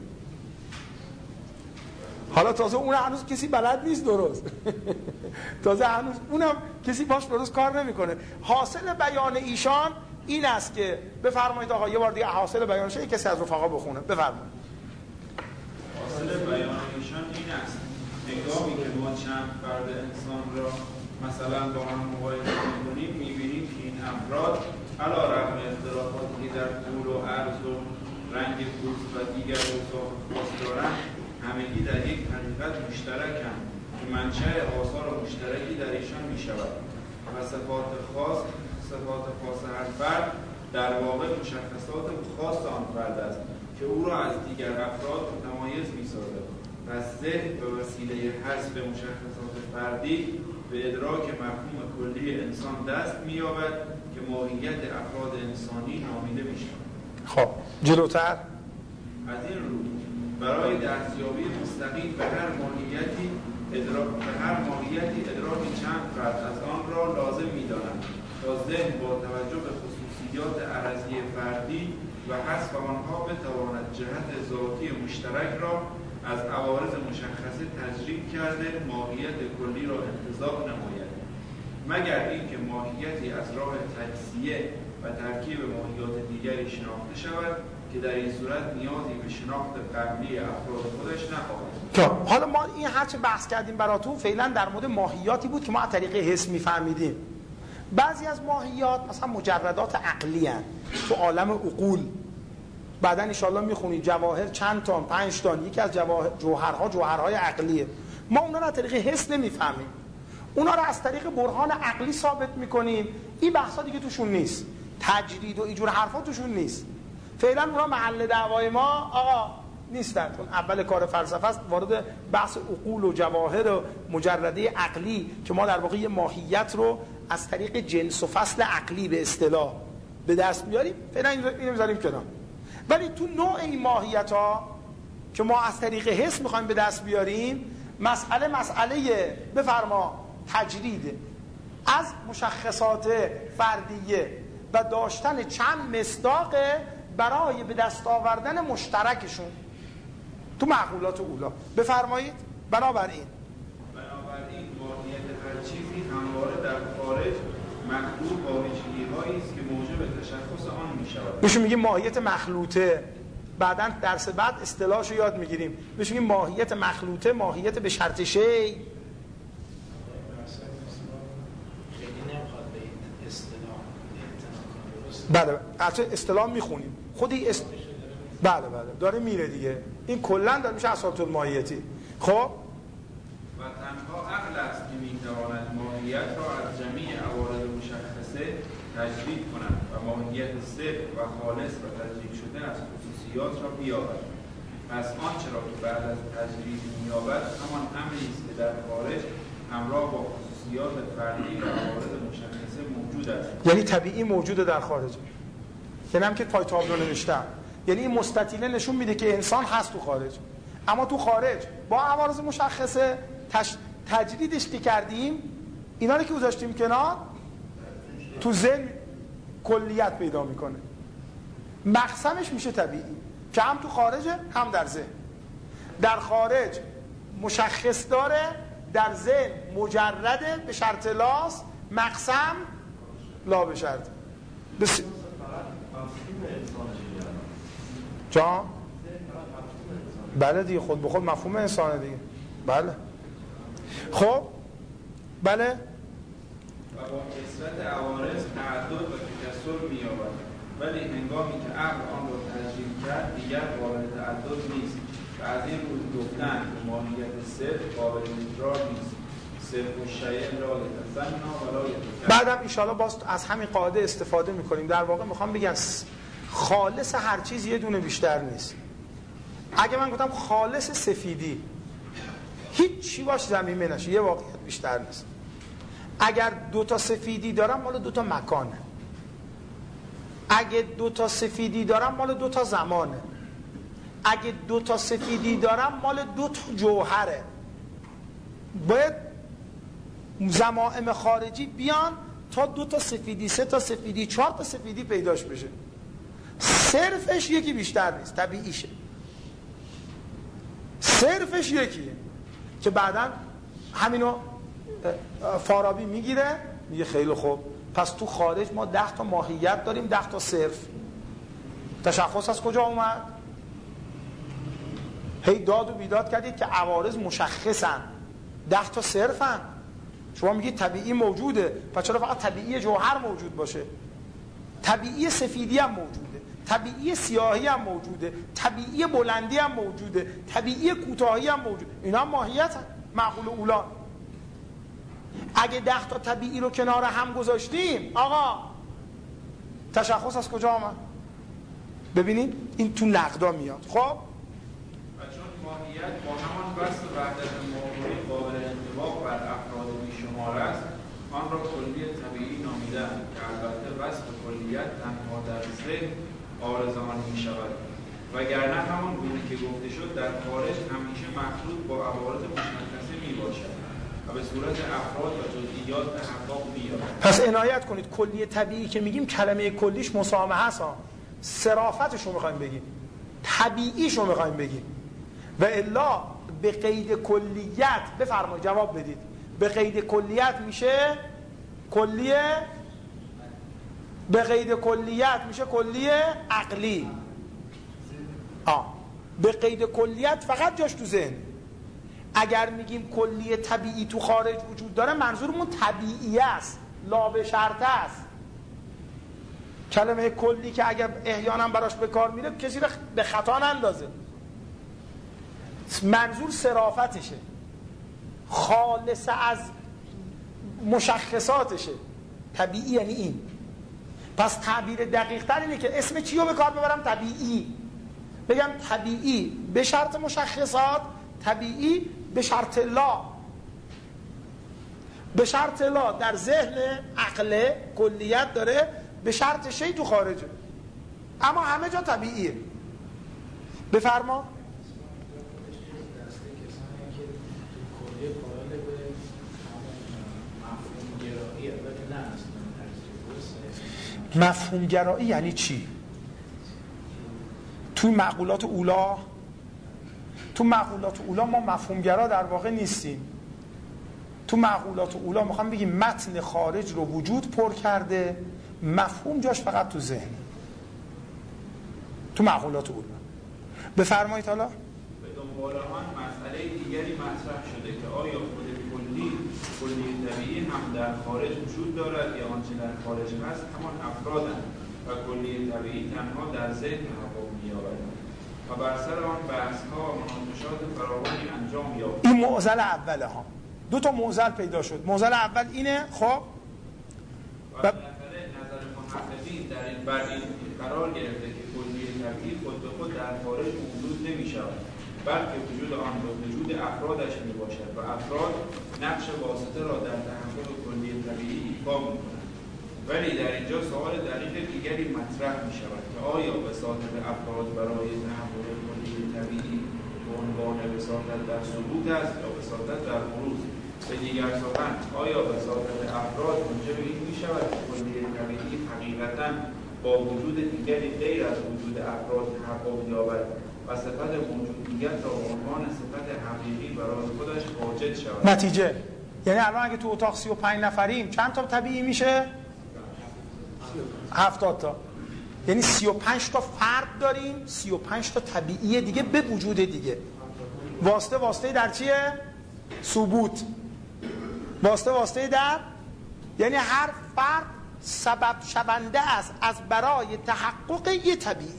[SPEAKER 1] حالا تازه اون هنوز کسی بلد نیست درست تازه هنوز اونم کسی باش درست کار نمیکنه. حاصل بیان ایشان این است که بفرمایید آقا یه بار دیگه حاصل بیانش کسی از رفقا بخونه. بفرمایید.
[SPEAKER 3] حاصل بیان ایشان این است هنگامی که ما چند فرد انسان را مثلا با هم مقایسه می‌کنیم می‌بینیم که این افراد علی‌رغم اختلافاتی که در طول و عرض و رنگ پوست و دیگر اوصاف خاص دارند همگی در یک حقیقت مشترکند که منشأ آثار مشترکی در ایشان می‌شود و صفات خاص هر فرد در واقع مشخصات خاص آن فرد است که او را از دیگر افراد متمایز می‌سازد. پس ذهن به وسیله حذف مشخصات فردی به ادراک مفهوم کلی انسان دست می‌یابد که ماهیت افراد انسانی نامیده می‌شود.
[SPEAKER 1] خب جلوتر
[SPEAKER 3] از این رو برای دستیابی مستقیم به هر ماهیتی ادراک چند فرد از آن را لازم می‌دانند تا ذهن با توجه به خصوصیات عرضی فردی و حذف آنها بتواند جهت ذاتی مشترک را از عوارض مشخصه تجریب کرده ماهیت کلی را انتزاع نماید، مگر اینکه ماهیتی از راه تجزیه و ترکیب ماهیات دیگری شناخته شود که در این صورت نیازی به شناخت قبلی افراد خودش نخواهد.
[SPEAKER 1] حالا ما این هرچه بحث کردیم براتون فعلا در مورد ماهیاتی بود که ما از طریق حس میفهمیدیم. بعضی از ماهیات مثلا مجردات عقلی هستند تو عالم عقول، بعدا انشالله میخونید جواهر چند تا 5 تا، یکی از جوهرهای عقلیه. ما اونا رو از طریق حس نمیفهمیم، اونا رو از طریق برهان عقلی ثابت میکنیم. این بحثا دیگه توشون نیست، تجرید و اینجور حرفا توشون نیست. فعلا اونا محل دعوای ما آقا نیستن، چون اول کار فلسفه است وارد بحث عقول و جواهر و مجرده عقلی که ما در واقع یه ماهیت رو از طریق جنس و فصل عقلی به اصطلاح به دست میاریم. فعلا اینو میذاریم کنار. ولی تو نوع این ماهیت ها که ما از طریق حس میخوایم به دست بیاریم، مسئله بفرما تجرید از مشخصات فردیه و داشتن چند مصداق برای به دست آوردن مشترکشون. تو معقولات اولا. بفرمایید. بنابراین
[SPEAKER 3] ماهیت هر چیزی همواره در خارج مخلوط با ویژگی‌هایی است که موجب تشخص آن می‌شود.
[SPEAKER 1] بهش میگیم ماهیت مخلوطه. بعداً درس بعد اصطلاحشو یاد میگیریم. بهش میگیم ماهیت مخلوطه، ماهیت به شرط شی. بله البته اصطلاح میخونیم خودی بله داره میره دیگه. این کلا داره میشه اساطیر الماهیتی. خب
[SPEAKER 3] و تنها عقل است که میتواند ماهیت را از جمیع عوارض مشخصه تجرید کند و ماهیت صرف و خالص و تجرید شده از خصوصیات را بیابد. پس آنچه را که بعد از تجرید میابد همان امری است که در خارج همراه با خصوصیات فردی و عوارض مشخصه موجود است.
[SPEAKER 1] یعنی طبیعی موجوده در خارج. یعنی هم که پای تابلو نوشتم، یعنی این مستطیله نشون میده که انسان هست تو خارج، اما تو خارج با عوارض مشخصه تجریدش که کردیم، اینا رو که گذاشتیم کنار، تو ذهن کلیت پیدا میکنه. مقسمش میشه طبیعی که هم تو خارجه هم در ذهن. در خارج مشخص داره، در ذهن مجرده به شرط لاس، مقسم لا به شرط. جان؟ بله دیگه، خود به خود مفهوم انسانه دیگه. بله. خب بله.
[SPEAKER 3] و با کثرت عوارض تعدد و تکثر می‌یابد، ولی هنگامی که عقل آن را تجرید کرد دیگر وارد تعدد نیست و از این رو گفتن که ماهیت صرف قابل ادراک نیست. صرف و شیء را یتثنی ولا یتکلم.
[SPEAKER 1] بعدم ان شاءالله باز از همین قاعده استفاده می‌کنیم. در واقع میخوام بگم خالص هر چیز یه دونه بیشتر نیست. اگه من گفتم خالص سفیدی، هیچ چی باش ضمیمه نشه، یه واقعیت بیشتر نیست. اگر دوتا سفیدی دارم مال دوتا مکانه، اگه دوتا سفیدی دارم مال دوتا زمانه، اگه دوتا سفیدی دارم مال دوتا جوهره. باید ضمائم خارجی بیان تا دوتا سفیدی، سه تا سفیدی، چهار تا سفیدی پیداش بشه. صرفش یکی بیشتر نیست، طبیعیشه. صرفش یکیه که بعداً همینو فارابی میگیره، میگه خیلی خوب، پس تو خارج ما 10 تا ماهیت داریم، 10 تا صرف. تشخص از کجا اومد؟ هی داد و بیداد کردید که عوارض مشخصن، 10 تا صرفن. شما میگید طبیعی موجوده، پس چرا فقط طبیعی جوهر موجود باشه؟ طبیعی سفیدی هم موجوده، طبیعی سیاهی هم موجوده، طبیعی بلندی هم موجوده، طبیعی کوتاهی هم موجوده. اینا هم ماهیت هم. معقول اولا. اگه 10 تا طبیعی رو کنار هم گذاشتیم، آقا تشخص از کجا آمد؟ ببینید این تو نقدا میاد. خب
[SPEAKER 3] و چون ماهیت با همان وصف وحدت ماهوی قابل انطباق بر افراد بیشمار است، آن را کلی طبیعی نامیدند که البته وصف کلیت تنها در ذهن عارضان می شود، وگرنه همان گونه که گفته شد در خارج همیشه مخلوط با عوارض مشخصه می باشد و به صورت افراد و جزئیات تحقق می یابد.
[SPEAKER 1] پس عنایت کنید، کلی طبیعی که میگیم کلمه کلیش مسامحه است، صرافتش رو میخوایم بگیم، طبیعیش رو میخوایم بگیم. و الا به قید کلیت بفرمایید جواب بدید. به قید کلیت میشه کلیه، به قید کلیت میشه کلیه عقلی. به قید کلیت فقط جاش تو ذهن. اگر میگیم کلیه طبیعی تو خارج وجود داره، منظورمون طبیعی است، لا به شرط است. کلمه کلی که اگر احیانا براش به کار میره کسی رو به خطا نندازه، منظور صرافتشه، خالص از مشخصاتشه. طبیعی یعنی این. پس تعبیر دقیق تر اینه که اسم چی رو به کار ببرم؟ طبیعی. بگم طبیعی به شرط مشخصات، طبیعی به شرط لا. به شرط لا در ذهن عقل کلیت داره، به شرط شی تو خارجه، اما همه جا طبیعیه. بفرما. مفهوم گرایی یعنی چی؟ توی معقولات اولا تو معقولات اولا ما مفهومگرا در واقع نیستیم. تو معقولات اولا میخوام بگیم متن خارج رو وجود پر کرده، مفهوم جاش فقط تو ذهن. تو معقولات اولا بفرمایید. حالا
[SPEAKER 3] به دنبال آن مسئله دیگری مطرح شده که آیا خود کلی طبیعی هم در خارج وجود دارد یا آنچه در خارج هست همان افرادند و کلی طبیعی تنها در ذهن تحقق می‌یابد و بر سر آن بحث‌ها و مناقشات فراوانی انجام یافت.
[SPEAKER 1] این معضل اوله ها. دو تا معضل پیدا شد. معضل اول اینه خب
[SPEAKER 3] بالاخره نظر محققین در این بر این قرار گرفته که کلی طبیعی خود به خود در خارج موجود نمی‌شود، بلکه وجود آن به وجود افرادش میباشد و افراد نقش واسطه را در تحقق کلی طبیعی ایفا میکنند. ولی در اینجا سوال دقیق دیگری مطرح میشود که آیا وساطت افراد برای تحقق کلی طبیعی به عنوان وساطت در ثبوت است یا وساطت در بروز؟ به دیگر سخن آیا وساطت افراد موجب این میشود که کلی طبیعی حقیقتاً با وجود دیگری غیر از وجود افراد تحقق یابد و صفت موجودیت را به عنوان صفت حقیقی برای خودش واجد شود؟
[SPEAKER 1] نتیجه یعنی الان اگه تو اتاق 35 نفریم چند تا طبیعی میشه؟ 70 تا. یعنی 35 تا فرد داریم، 35 تا طبیعی دیگه به وجود دیگه. واسطه در چیه؟ ثبوت. واسطه در یعنی هر فرد سبب شونده است از برای تحقق یه طبیعی.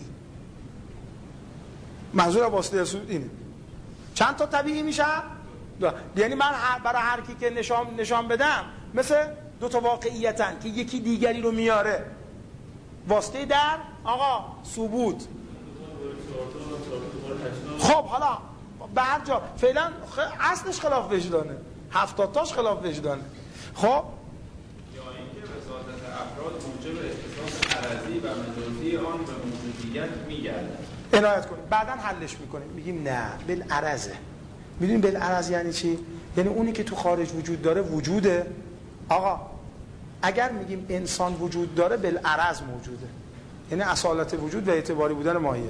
[SPEAKER 1] منظور واسطه ثبوت اینه. چند تا طبیعی میشه؟ یعنی من برای هر کی که نشان بدم مثل دو تا واقعیتن که یکی دیگری رو میاره. واسطه در آقا ثبوت. خب حالا به هر جا فعلا اصلش خلاف وجدانه، 70 تاش خلاف وجدانه. خب
[SPEAKER 3] یا اینکه وساطت افراد موجب اختصاص عرضی و مجازی آن به موجودیت میگردد.
[SPEAKER 1] عنایت کنیم بعداً حلش میکنیم. میگیم نه بالعرضه. میدونیم بالعرض یعنی چی؟ یعنی اونی که تو خارج وجود داره وجوده. آقا اگر میگیم انسان وجود داره بالعرض موجوده، یعنی اصالت وجود و اعتباری بودن ماهیه.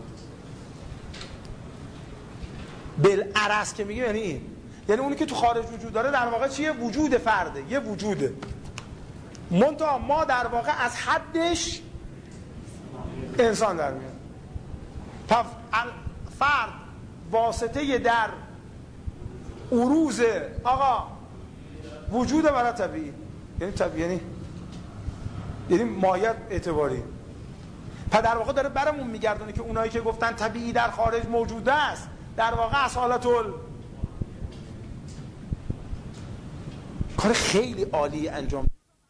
[SPEAKER 1] بالعرض که میگیم یعنی این، یعنی اونی که تو خارج وجود داره در واقع چیه؟ وجود فرده، یه وجوده. منتها ما در واقع از حدش انسان در میاد. پس فرد واسطه در عروض آقا وجود برای طبیعی، یعنی طبیعی یعنی ماهیت اعتباری. پس در واقع داره برامون میگردونه که اونایی که گفتن طبیعی در خارج موجوده است در واقع اصالت کار خیلی عالی انجام.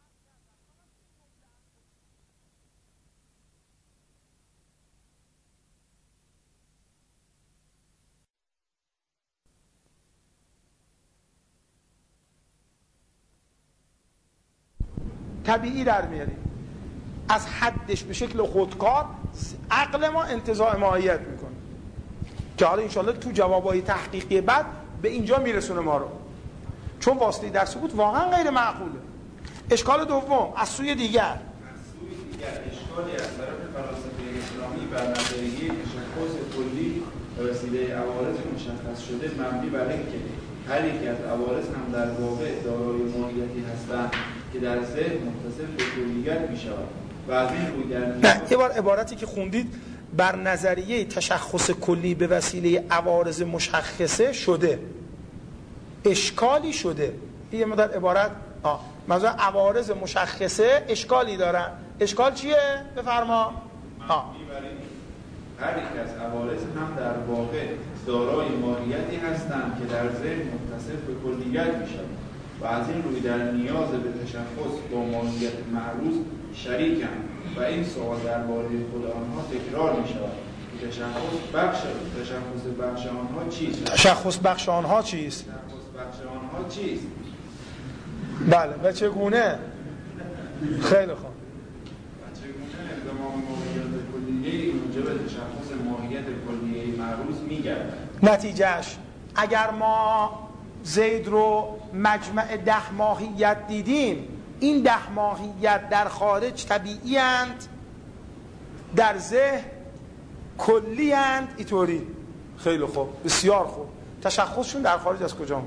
[SPEAKER 1] طبیعی در میاریم از حدش به شکل خودکار. عقل ما انتزاع ماهیت میکنه که حالا انشالله تو جوابای تحقیقی بعد به اینجا میرسونه ما رو، چون واسطه در ثبوت واقعا غیر معقوله. اشکال دوم از سوی دیگر
[SPEAKER 3] اشکالی از طرف فلاسفه اسلامی بر نظریه تشخص کلی به وسیله عوارض مشخص شده مبنی بر اینکه هر یک از عوارض هم در واقع دارای ماهیتی هستند که در ذهن متصل به کلیت میشود و از این روی در
[SPEAKER 1] نه یه بار عبارتی که خوندید بر نظریه تشخص کلی به وسیله عوارض مشخصه شده، اشکالی شده. یه مدار عبارت منظور عوارض مشخصه اشکالی دارن. اشکال چیه؟ بفرما.
[SPEAKER 3] هر یک از عوارض هم در واقع دارای ماهیتی هستند که در ذهن متصل به کلیت میشود و از این روی در نیاز به تشخص با ماهیت معروض شریکند و این سوال درباره خود آنها تکرار میشود. تشخص بخش آنها چیست؟
[SPEAKER 1] تشخص بخش آنها چیست؟ بله و چگونه؟ خیلی خوب.
[SPEAKER 3] چگونه اقدام ماهیت کلیه موجب تشخص ماهیت کلیه معروض میگردد؟
[SPEAKER 1] نتیجهش اگر ما زید رو مجمع 10 ماهیت دیدیم، این 10 ماهیت در خارج طبیعی اند، در ذهن کلی اند. اینطوری خیلی خوب، بسیار خوب. تشخصشون در خارج از کجا؟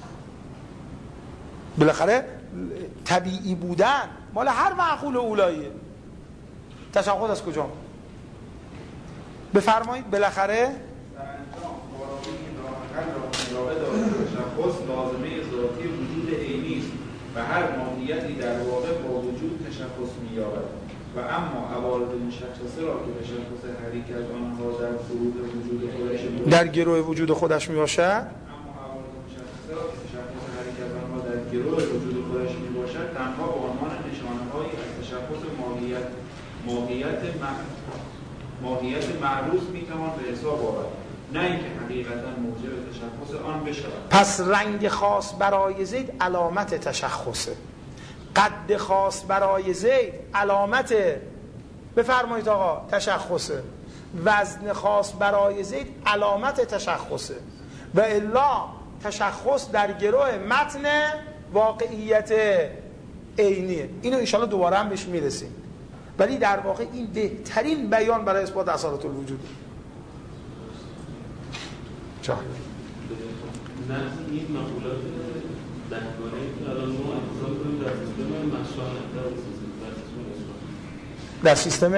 [SPEAKER 1] بالاخره طبیعی بودن مال هر معقول اولاییه. تشخص از کجا؟ بفرمایید. بالاخره
[SPEAKER 3] تشخص لازمه ذاتی وجود عینی است و هر ماهیتی در واقع با وجود تشخص می‌یابد و اما عوارض مشخصه را که تشخص حریک از آنها در فروغ وجود خودش
[SPEAKER 1] در گروه وجود خودش میباشد،
[SPEAKER 3] اما عوارض مشخصه را که تشخص حریک از آنها در گروه وجود خودش میباشد تنها به عنوان نشانه‌هایی از تشخص ماهیت معروض میتوان به حساب آورد، نه اینکه حقیقتا موجب تشخص آن بشود.
[SPEAKER 1] پس رنگ خاص برای زید علامت تشخصه، قد خاص برای زید علامت بفرمایید آقا تشخصه، وزن خاص برای زید علامت تشخصه و الا تشخص در گروه متن واقعیت عینیه. اینو انشاءالله دوباره هم بهش میرسیم، ولی در واقع این بهترین بیان برای اثبات اصالت الوجود. چه؟
[SPEAKER 4] نه این مقولات دهگانه که الان ما انتظار کنیم در سیستم مشانه
[SPEAKER 1] در سیستم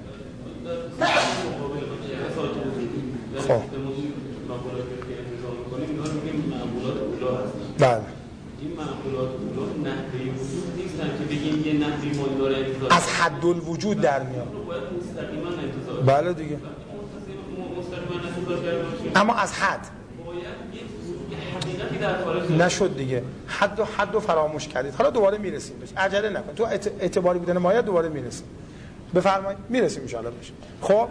[SPEAKER 1] خب
[SPEAKER 4] مقولات که انتظار میکنیم اینا رو میگیم مقولات اولا هستن.
[SPEAKER 1] بله
[SPEAKER 4] این مقولات اولا نحوی وجود نیستن که بگیم یه نحوی ما داره انتظار
[SPEAKER 1] از حد الوجود در میاد.
[SPEAKER 4] باید مستقیما انتظار
[SPEAKER 1] بله دیگه،
[SPEAKER 4] مستقیما انتظار کرده باشیم،
[SPEAKER 1] اما از حد
[SPEAKER 4] باید یه حقیقتی در خارج
[SPEAKER 1] نشد دیگه. حد و فراموش کردید. حالا دوباره میرسیم بهش، عجله نکن. تو اعتباری بودن مایه دوباره میرسیم. بفرمایید. میرسیم ان شاء الله بهش. خب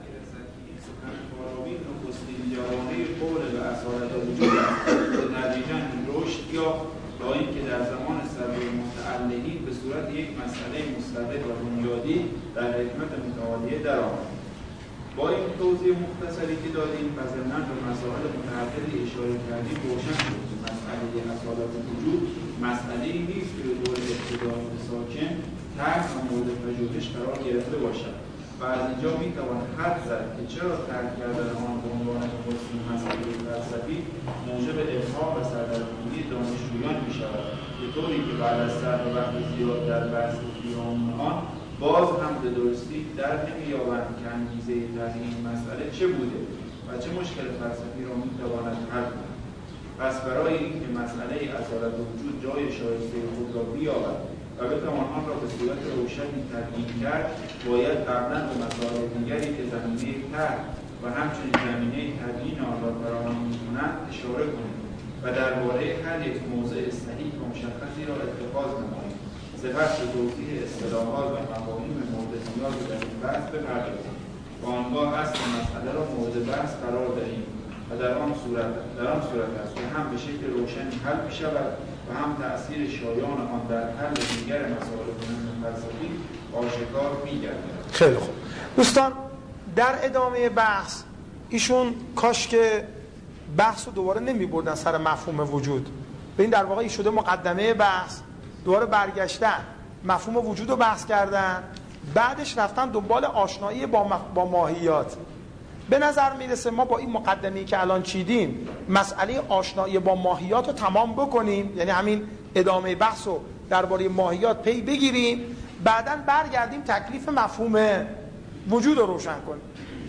[SPEAKER 3] قول به اصالت وجود نتیجاً رشد یا این که در زمان سبب متعلقین به صورت یک مسئله مستقل و بنیادی در حکمت متعالیه درآمد. با این توضیح مختصری که دادیم و ضمناً به مسائل متعددی اشاره کردیم روشن شد که مسئله اصالت وجود مسئله‌ای نیست که به دور ابتدای ساکن ترک و مورد پژوهش قرار گرفته باشد و از اینجا میتوان حد زد که چرا ترک کردن آن به عنوان مسئله فلسفی موجب ابهام و سردرگمی دانشجویان میشود، به طوری که بعد از صرف وقت زیاد در بحث پیرامون آن باز هم به درستی در نمی‌یابند که انگیزه طرح این مسئله چه بوده و چه مشکل فلسفی را میتواند حل کند. پس برای اینکه مسئله اصالت وجود جای شایسته خود را بیابد و بتوان آن را به صورت روشنی تبیین کرد، باید قبلا به مسائل دیگری که زمینه طرح و همچنین زمینه تبیین آن را فراهم می‌کنند اشاره کنیم و درباره هر یک موضع صحیح و مشخصی را اتخاذ نماییم. سپس به توضیح اصطلاحات و مفاهیم مورد نیاز در این بحث بپردازیم و آنگاه اصل مسئله را مورد بحث قرار دهیم و در آن صورت است که هم به شکل روشنی حل می‌شود و هم تأثیر شایان آن در حل دیگر مسائل فلسفی آشکار می‌گردد.
[SPEAKER 1] خیلی خوب دوستان، در ادامه بحث ایشون کاش که بحث رو دوباره نمی‌بردن سر مفهوم وجود. به این در واقع این شده مقدمه بحث، دوباره برگشتن مفهوم وجود رو بحث کردن، بعدش رفتن دنبال آشنایی با ماهیات. به نظر میرسه ما با این مقدمه‌ای که الان چیدیم مسئله آشنایی با ماهیات رو تمام بکنیم، یعنی همین ادامه بحث رو درباره ماهیات پی بگیریم، بعداً برگردیم تکلیف مفهوم وجود رو روشن کنیم.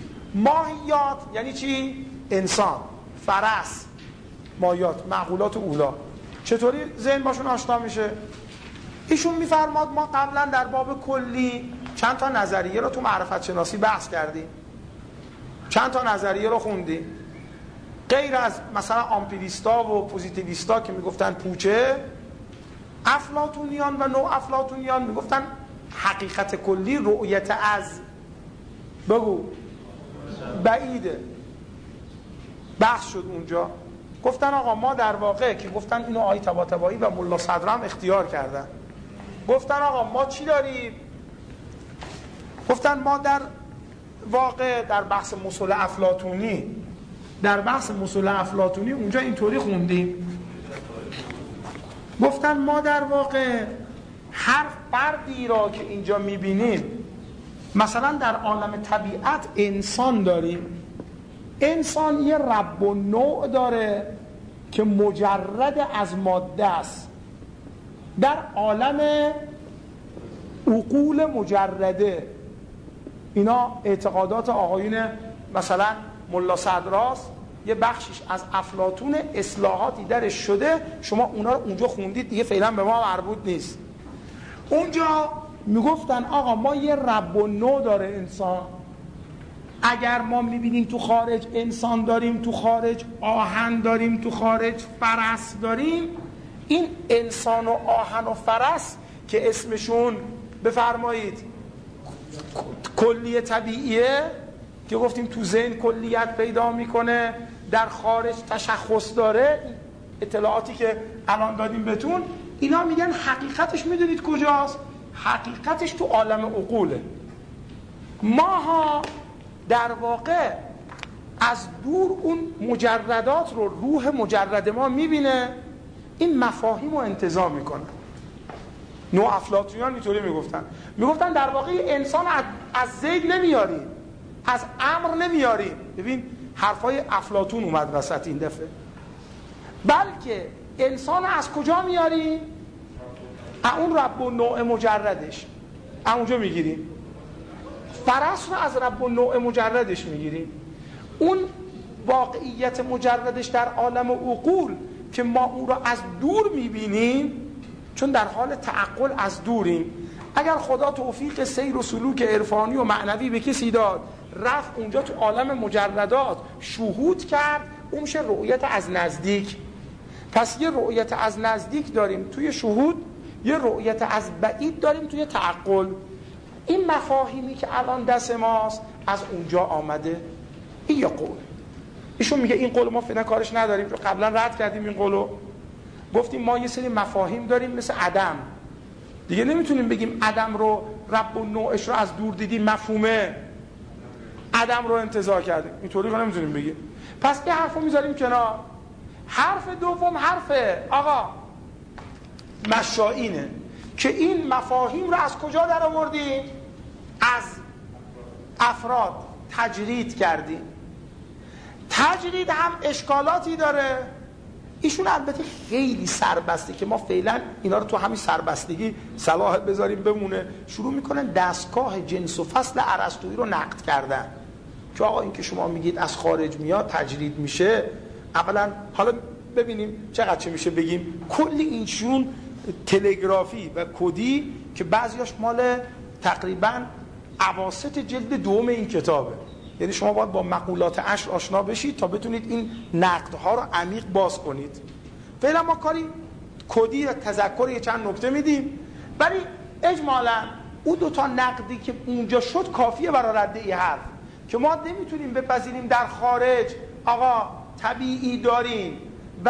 [SPEAKER 1] ماهیات یعنی چی؟ انسان، فرس، ماهیات، معقولات اولا. چطوری ذهن باشون آشنا میشه؟ ایشون میفرماد ما قبلا در باب کلی چند تا نظریه رو تو معرفت شناسی بحث کردیم، چند تا نظریه رو خوندیم، غیر از مثلا آمپیریستا و پوزیتیویستا که میگفتن پوچه، افلاطونیان و نو افلاطونیان میگفتن حقیقت کلی رؤیت از بگو بعیده. بحث شد اونجا، گفتن آقا ما در واقع که گفتن اینو آقای طباطبایی و ملا صدرم اختیار کردن، گفتن آقا ما چی داریم؟ گفتن ما در واقع در بحث مصول افلاطونی اونجا اینطوری خوندیم، گفتن ما در واقع هر فردی را که اینجا میبینیم مثلا در عالم طبیعت انسان داریم، انسان یه رب و نوع داره که مجرد از ماده است. در عالم عقول مجرده، اینا اعتقادات آقایون مثلا ملا صدراست، یه بخشش از افلاطون، اصلاحاتی درش شده، شما اونا رو اونجا خوندید دیگه، فعلا به ما مربوط نیست. اونجا میگفتن آقا ما یه رب و نوع داره انسان. اگر ما میبینیم تو خارج انسان داریم، تو خارج آهن داریم، تو خارج فرس داریم، این انسان و آهن و فرس که اسمشون بفرمایید کلیه طبیعیه که گفتیم تو ذهن کلیت پیدا میکنه، در خارج تشخص داره، اطلاعاتی که الان دادیم بهتون، اینا میگن حقیقتش میدونید کجاست؟ حقیقتش تو عالم عقوله. ماها در واقع از دور اون مجردات رو روح مجرد ما میبینه، این مفاهیم رو انتزاع میکنه. نوع افلاطونیان اینطوری میگفتن در واقع انسان از زید نمیاریم، از امر نمیاریم. ببین حرفای افلاطون اومد وسط این دفعه. بلکه انسان از کجا میاریم؟ اون رب و نوع مجردش اونجا میگیریم. فرس رو از رب و نوع مجردش میگیریم. اون واقعیت مجردش در عالم عقول که ما اون رو از دور میبینیم، چون در حال تعقل از دوریم. اگر خدا توفیق سیر و سلوک عرفانی و معنوی به کسی داد، رفت اونجا تو عالم مجردات شهود کرد، اون میشه رؤیت از نزدیک. پس یه رؤیت از نزدیک داریم توی شهود، یه رؤیت از بعید داریم توی تعقل. این مفاهیمی که الان دست ماست از اونجا آمده. این یه قول. ایشون میگه این قول ما فعلا کارش نداریم، چون قبلا رد کردیم این قولو. گفتیم ما یه سری مفاهیم داریم مثل عدم، دیگه نمیتونیم بگیم عدم رو رب و نوعش رو از دور دیدیم مفهومه، عدم رو انتزاع کردیم، اینطوری رو نمیتونیم بگیم. پس یه حرف رو میذاریم کنار. حرف دوم حرف آقا مشائینه که این مفاهیم رو از کجا در آوردیم؟ از افراد تجرید کردیم. تجرید هم اشکالاتی داره. ایشون البته خیلی سربسته که ما فعلا اینا رو تو همین سربستگی صلاح بذاریم بمونه، شروع میکنن دستگاه جنس و فصل ارسطویی رو نقد کردن که آقا این که شما میگید از خارج میاد تجرید میشه. اولا حالا ببینیم چقدر چه میشه بگیم. کلی اینشون تلگرافی و کدی که بعضیاش مال تقریبا اواسط جلد دوم این کتابه، یعنی شما باید با مقولات عشر آشنا بشید تا بتونید این نقدها رو عمیق باز کنید. فعلا ما کاری کدی و تذکر یه چند نکته میدیم، ولی اجمالا اون دوتا نقدی که اونجا شد کافیه برای رد این حرف که ما نمیتونیم بپذیریم در خارج آقا طبیعی داریم و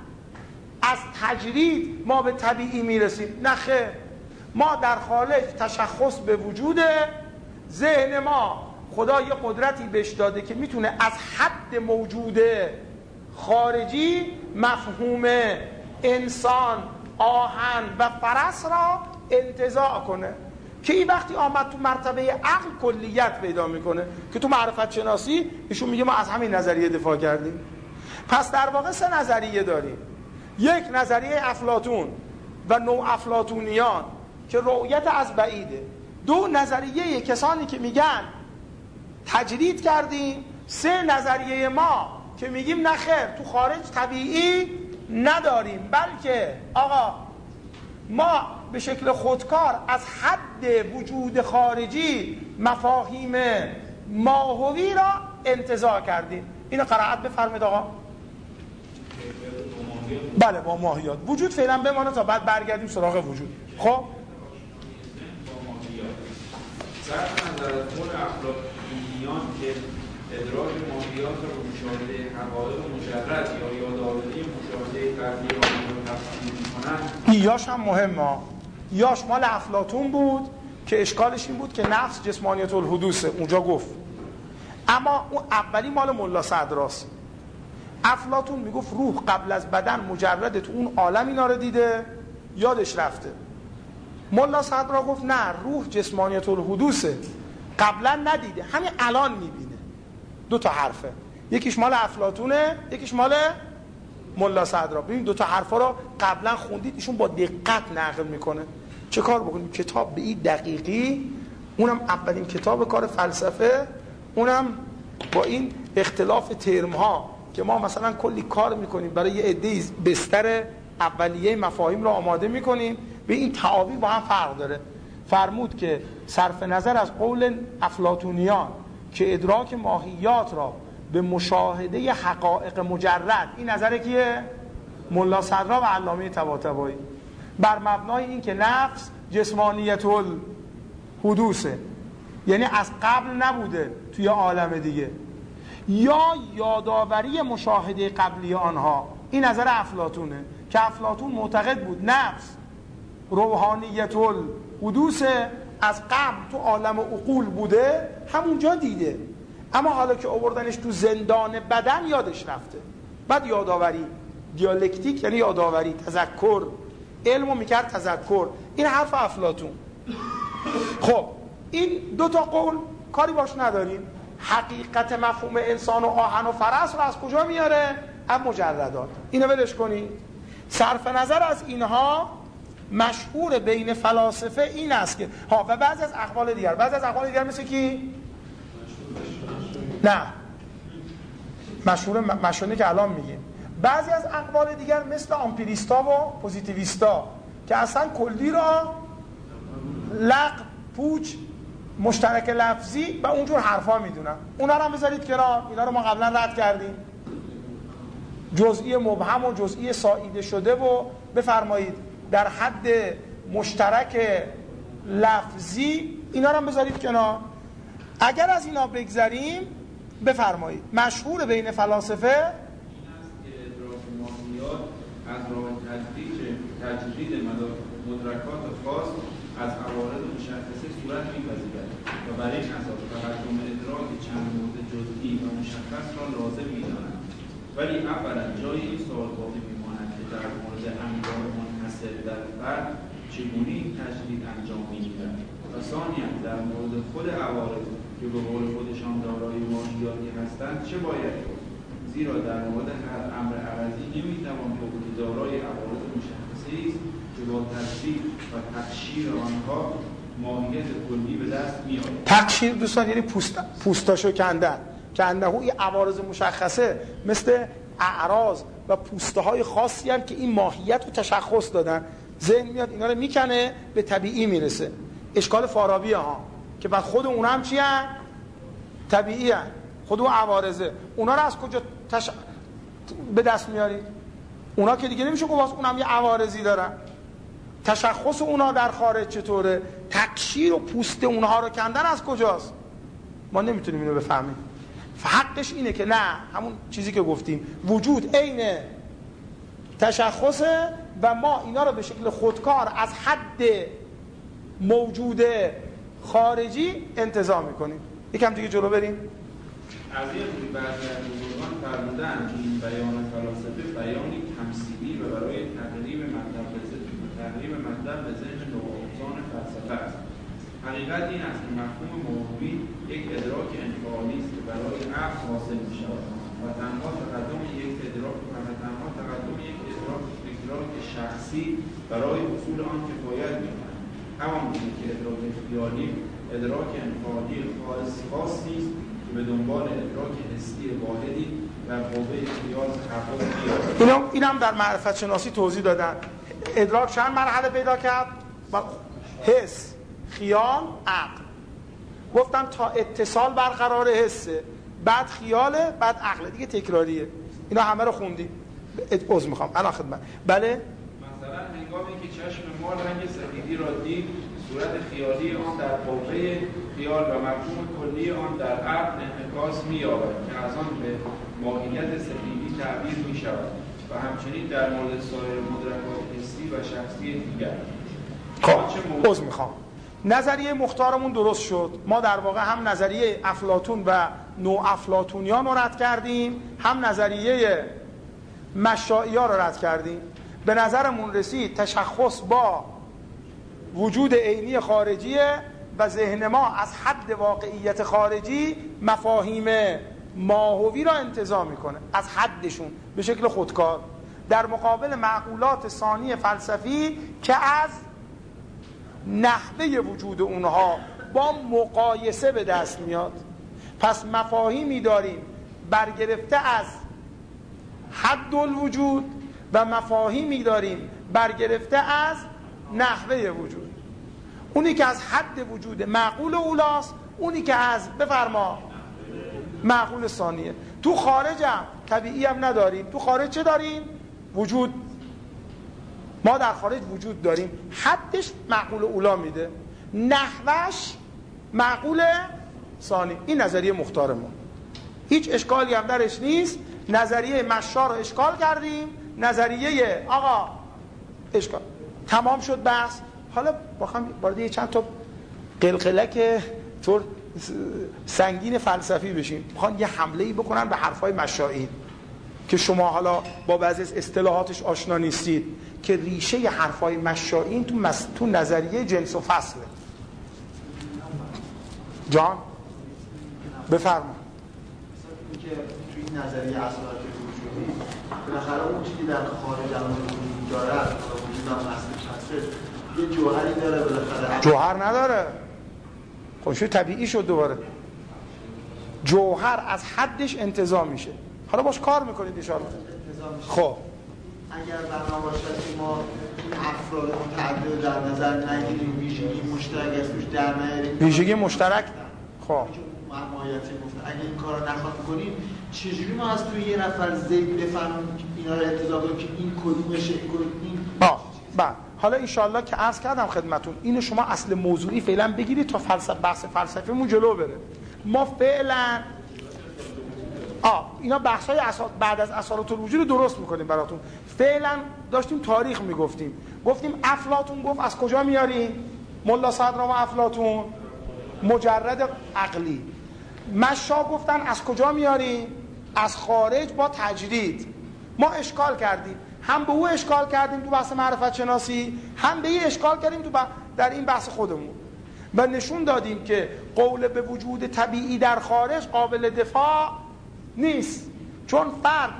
[SPEAKER 1] از تجرید ما به طبیعی میرسیم. نه خیر، ما در خارج تشخص به وجوده، ذهن ما خدا یه قدرتی بهش داده که میتونه از حد موجود خارجی مفهوم انسان، آهن و فرس را انتزاع کنه که این وقتی آمد تو مرتبه عقل کلیت پیدا میکنه که تو معرفت شناسی ایشون میگه ما از همین نظریه دفاع کردیم. پس در واقع سه نظریه داریم. یک نظریه افلاطون و نوع افلاطونیان که رؤیت از بعیده. دو نظریه کسانی که میگن تجرید کردیم. سه نظریه ما که میگیم نخیر تو خارج طبیعی نداریم، بلکه آقا ما به شکل خودکار از حد وجود خارجی مفاهیم ماهوی را انتزاع کردیم. اینو قرائت بفرمید آقا. بله با ماهیات. وجود فعلا بمانه تا بعد برگردیم سراغ وجود. خب
[SPEAKER 3] صرف نظر از خود افلاطونیان که ادراک ماهیات رو مشاهده حقایق مجرد یا یادآوری مشاهده فردی را تفسیر می‌کنند،
[SPEAKER 1] ایاش هم مهمه. یاش مال افلاطون بود که اشکالش این بود که نفس جسمانیت الحدوثه، اونجا گفت. اما اون اولی مال ملا صدراست. افلاطون میگفت روح قبل از بدن مجرد تو اون عالم اینا رو دیده، یادش رفته. ملا صدرا گفت نه، روح جسمانیت الحدوثه، قبلا ندیده، همین الان میبینه. دو تا حرفه. یکیش مال افلاطونه، یکیش مال ملا صدرا. ببین دو تا حرفا رو قبلا خوندید، ایشون با دقت نقل میکنه. چه کار بکنیم؟ کتاب به این دقیقی، اونم اولین کتاب کار فلسفه، اونم با این اختلاف ترم ها که ما مثلا کلی کار میکنیم برای یه عده بستر اولیه مفاهیم رو آماده میکنیم، به این تعابیر با هم فرق داره. فرمود که صرف نظر از قول افلاطونیان که ادراک ماهیات را به مشاهده حقایق مجرد، این نظر کیه؟ ملا صدرا و علامه طباطبایی، بر مبنای این که نفس جسمانیت الحدوثه، یعنی از قبل نبوده توی عالم دیگه، یا یادآوری مشاهده قبلی آنها، این نظر افلاطونه که افلاطون معتقد بود نفس روحانیت الحدوثه، از قبل تو عالم عقول بوده، همونجا دیده، اما حالا که آوردنش تو زندان بدن یادش رفته. بعد یادآوری دیالکتیک یعنی یادآوری، تذکر، علمو میکرد تذکر. این حرف افلاطون. خب این دو تا قول کاری باش نداریم. حقیقت مفهوم انسان و آهن و فرس رو از کجا میاره؟ از مجردات. اینو ولش کنی. صرف نظر از اینها مشهور بین فلاسفه این است که و بعضی از اقوال دیگر مثل کی؟ نه مشهوره که الان میگیم. بعضی از اقوال دیگر مثل آمپیریستا و پوزیتیویستا که اصلا کلی را لغو، پوچ، مشترک لفظی و اونجور حرفا میدونن. اونا رو هم بذارید کنار، اینا رو ما قبلا رد کردیم. جزئی مبهم و جزئی ساییده شده و بفرمایید در حد مشترک لفظی، اینا رو هم بذارید کنار. اگر از اینا بگذریم بفرمایید مشهور بین فلاسفه
[SPEAKER 3] این است که ادراک ماهیات از راه تجرید مدرکات خاص از عوارض مشخصه صورت می‌پذیرد و برای این اساس تقدم ادراک چند مورد جزئی و مشخص را لازم می‌دانند. ولی اولا جای این سوال باقی می‌ماند که در مورد انواع منحصر در فرد چگونه این تجرید انجام می‌گیرد و ثانیاً در مورد خود عوارض که به قول خودشان دارای ماهیاتی هستند چه باید گفت؟ زیرا در مورد هر امر عوضی نمی‌توان گفت که دارای عوارض مشخصه‌ای است که با تفسیر و تقشیر آنها ماهیت کلی به دست می‌آید.
[SPEAKER 1] تقشیر دوستان یعنی پوستاشو کندن. این عوارض مشخصه مثل اعراض و پوسته های خاصی هم که این ماهیت رو تشخص دادن. ذهن میاد اینا رو میکنه به طبیعی میرسه. اشکال فارابی ها که بعد خود اونا هم چی هن؟ طبیعی هن. خود اون عوارضه. اونا رو از کجا به دست میارید؟ اونا که دیگه نمیشه گفت اونم یه عوارضی دارن. تشخص اونا در خارج چطوره؟ تقشیر و پوست اونها رو کندن از کجاست؟ ما نمیتونیم اینو بفهمیم. حقش اینه که نه، همون چیزی که گفتیم وجود عین تشخصه و ما اینا رو به شکل خودکار از حد موجود خارجی انتزاع میکنیم. یکم دیگه جلو بریم.
[SPEAKER 3] از این روی بعضی از بزرگان فرمودند که این بیان فلاسفه بیانی تمثیلی و برای تقریب مطلب به ذهن نوآموزان فلسفه است. حقیقت این است که مفهوم موضوعی یک ادراک انفعالی است که برای عقل حاصل می‌شود و تنها تقدم یک ادراک شخصی برای حصول آن کفایت می‌کند. همانگونه که ادراک خیالی ادراک انفعالی خاصی است که به دنبال ادراک حسی واحدی در قوه خیال تحقق می‌یابد.
[SPEAKER 1] اینم در معرفت شناسی توضیح دادن. ادراک چند مرحله پیدا کرد؟ حس، خیال، عقل. گفتم تا اتصال برقرار حسه، بعد خیاله، بعد عقل. دیگه تکراریه. اینا همه رو خوندیم. عذر میخوام الان خدمت. بله
[SPEAKER 3] مثلا هنگامی که چشم ما رنگ سفیدی را دید، صورت خیالی آن در قوه خیال و مفهوم کلی آن در عقل انعکاس می‌یابد که از آن به ماهیت سفیدی تعبیر می‌شود و همچنین در مورد سایر مدرکات حسی و شخصی دیگر.
[SPEAKER 1] عذر میخوام. نظریه مختارمون درست شد. ما در واقع هم نظریه افلاطون و نوافلاطونیان رو رد کردیم، هم نظریه مشائی‌ها رو رد کردیم. به نظرمون رسید تشخص با وجود عینی خارجیه و ذهن ما از حد واقعیت خارجی مفاهیم ماهوی را انتزاع میکنه از حدشون به شکل خودکار، در مقابل معقولات ثانی فلسفی که از نحوه وجود اونها با مقایسه به دست میاد. پس مفاهیمی داریم برگرفته از حد الوجود و مفاهیمی داریم برگرفته از نحوه وجود. اونی که از حد وجود معقول اولاست، اونی که از بفرما معقول ثانیه. تو خارج هم طبیعی هم نداریم. تو خارج چه داریم؟ وجود. ما در خارج وجود داریم، حدش معقول اولا میده، نحوش معقول ثانی. این نظریه مختار ما، هیچ اشکالی هم درش نیست. نظریه مشا رو اشکال کردیم، نظریه آقا اشکال تمام شد بحث. حالا بخوام وارد یه چند تا قلقلک طور سنگین فلسفی بشیم. میخوان یه حمله‌ای بکنن به حرفای مشائین که شما حالا با بعضی از اصطلاحاتش آشنا نیستید، که ریشه حرفای مشائین تو نظریه جنس و فصله. جان بفرما.
[SPEAKER 5] که توی این نظریه اصالت وجودی بالاخره اون چیزی در خارج از وجود داره، وجود هم اصلش یه جوهری داره بالاخره.
[SPEAKER 1] جوهر نداره، خودش طبیعی شد. دوباره جوهر از حدش انتزاع میشه. حالا باش کار میکنید ان شاء الله. خب
[SPEAKER 5] اگر بنا باشد که ما این افراد متعدد در نظر نگیریم، ویژگی مشترک از توش در نیاریم،
[SPEAKER 1] ویژگی مشترک، خب
[SPEAKER 5] ماهیتی گفت اگه این کارو نخواهیم کنیم، چجوری ما از توی یه نفر زید بفهمیم اینا رو انتزاع کنیم که این کدومشه، این
[SPEAKER 1] بله. حالا انشالله که عرض کردم خدمتون، اینو شما اصل موضوعی فعلا بگیرید تا بحث فلسفیمون جلو بره. ما فعلا اینا بحث‌های بعد از اصالت الوجود رو درست میکنیم براتون. فعلا داشتیم تاریخ میگفتیم، گفتیم افلاطون گفت از کجا میاریم؟ ملا صدرام افلاطون مجرد عقلی. مشا گفتن از کجا میاریم؟ از خارج با تجرید. ما اشکال کردیم، هم به او اشکال کردیم تو بحث معرفت شناسی، هم به این اشکال کردیم در این بحث خودمون، و نشون دادیم که قول به وجود طبیعی در خارج قابل دفاع نیست، چون فرد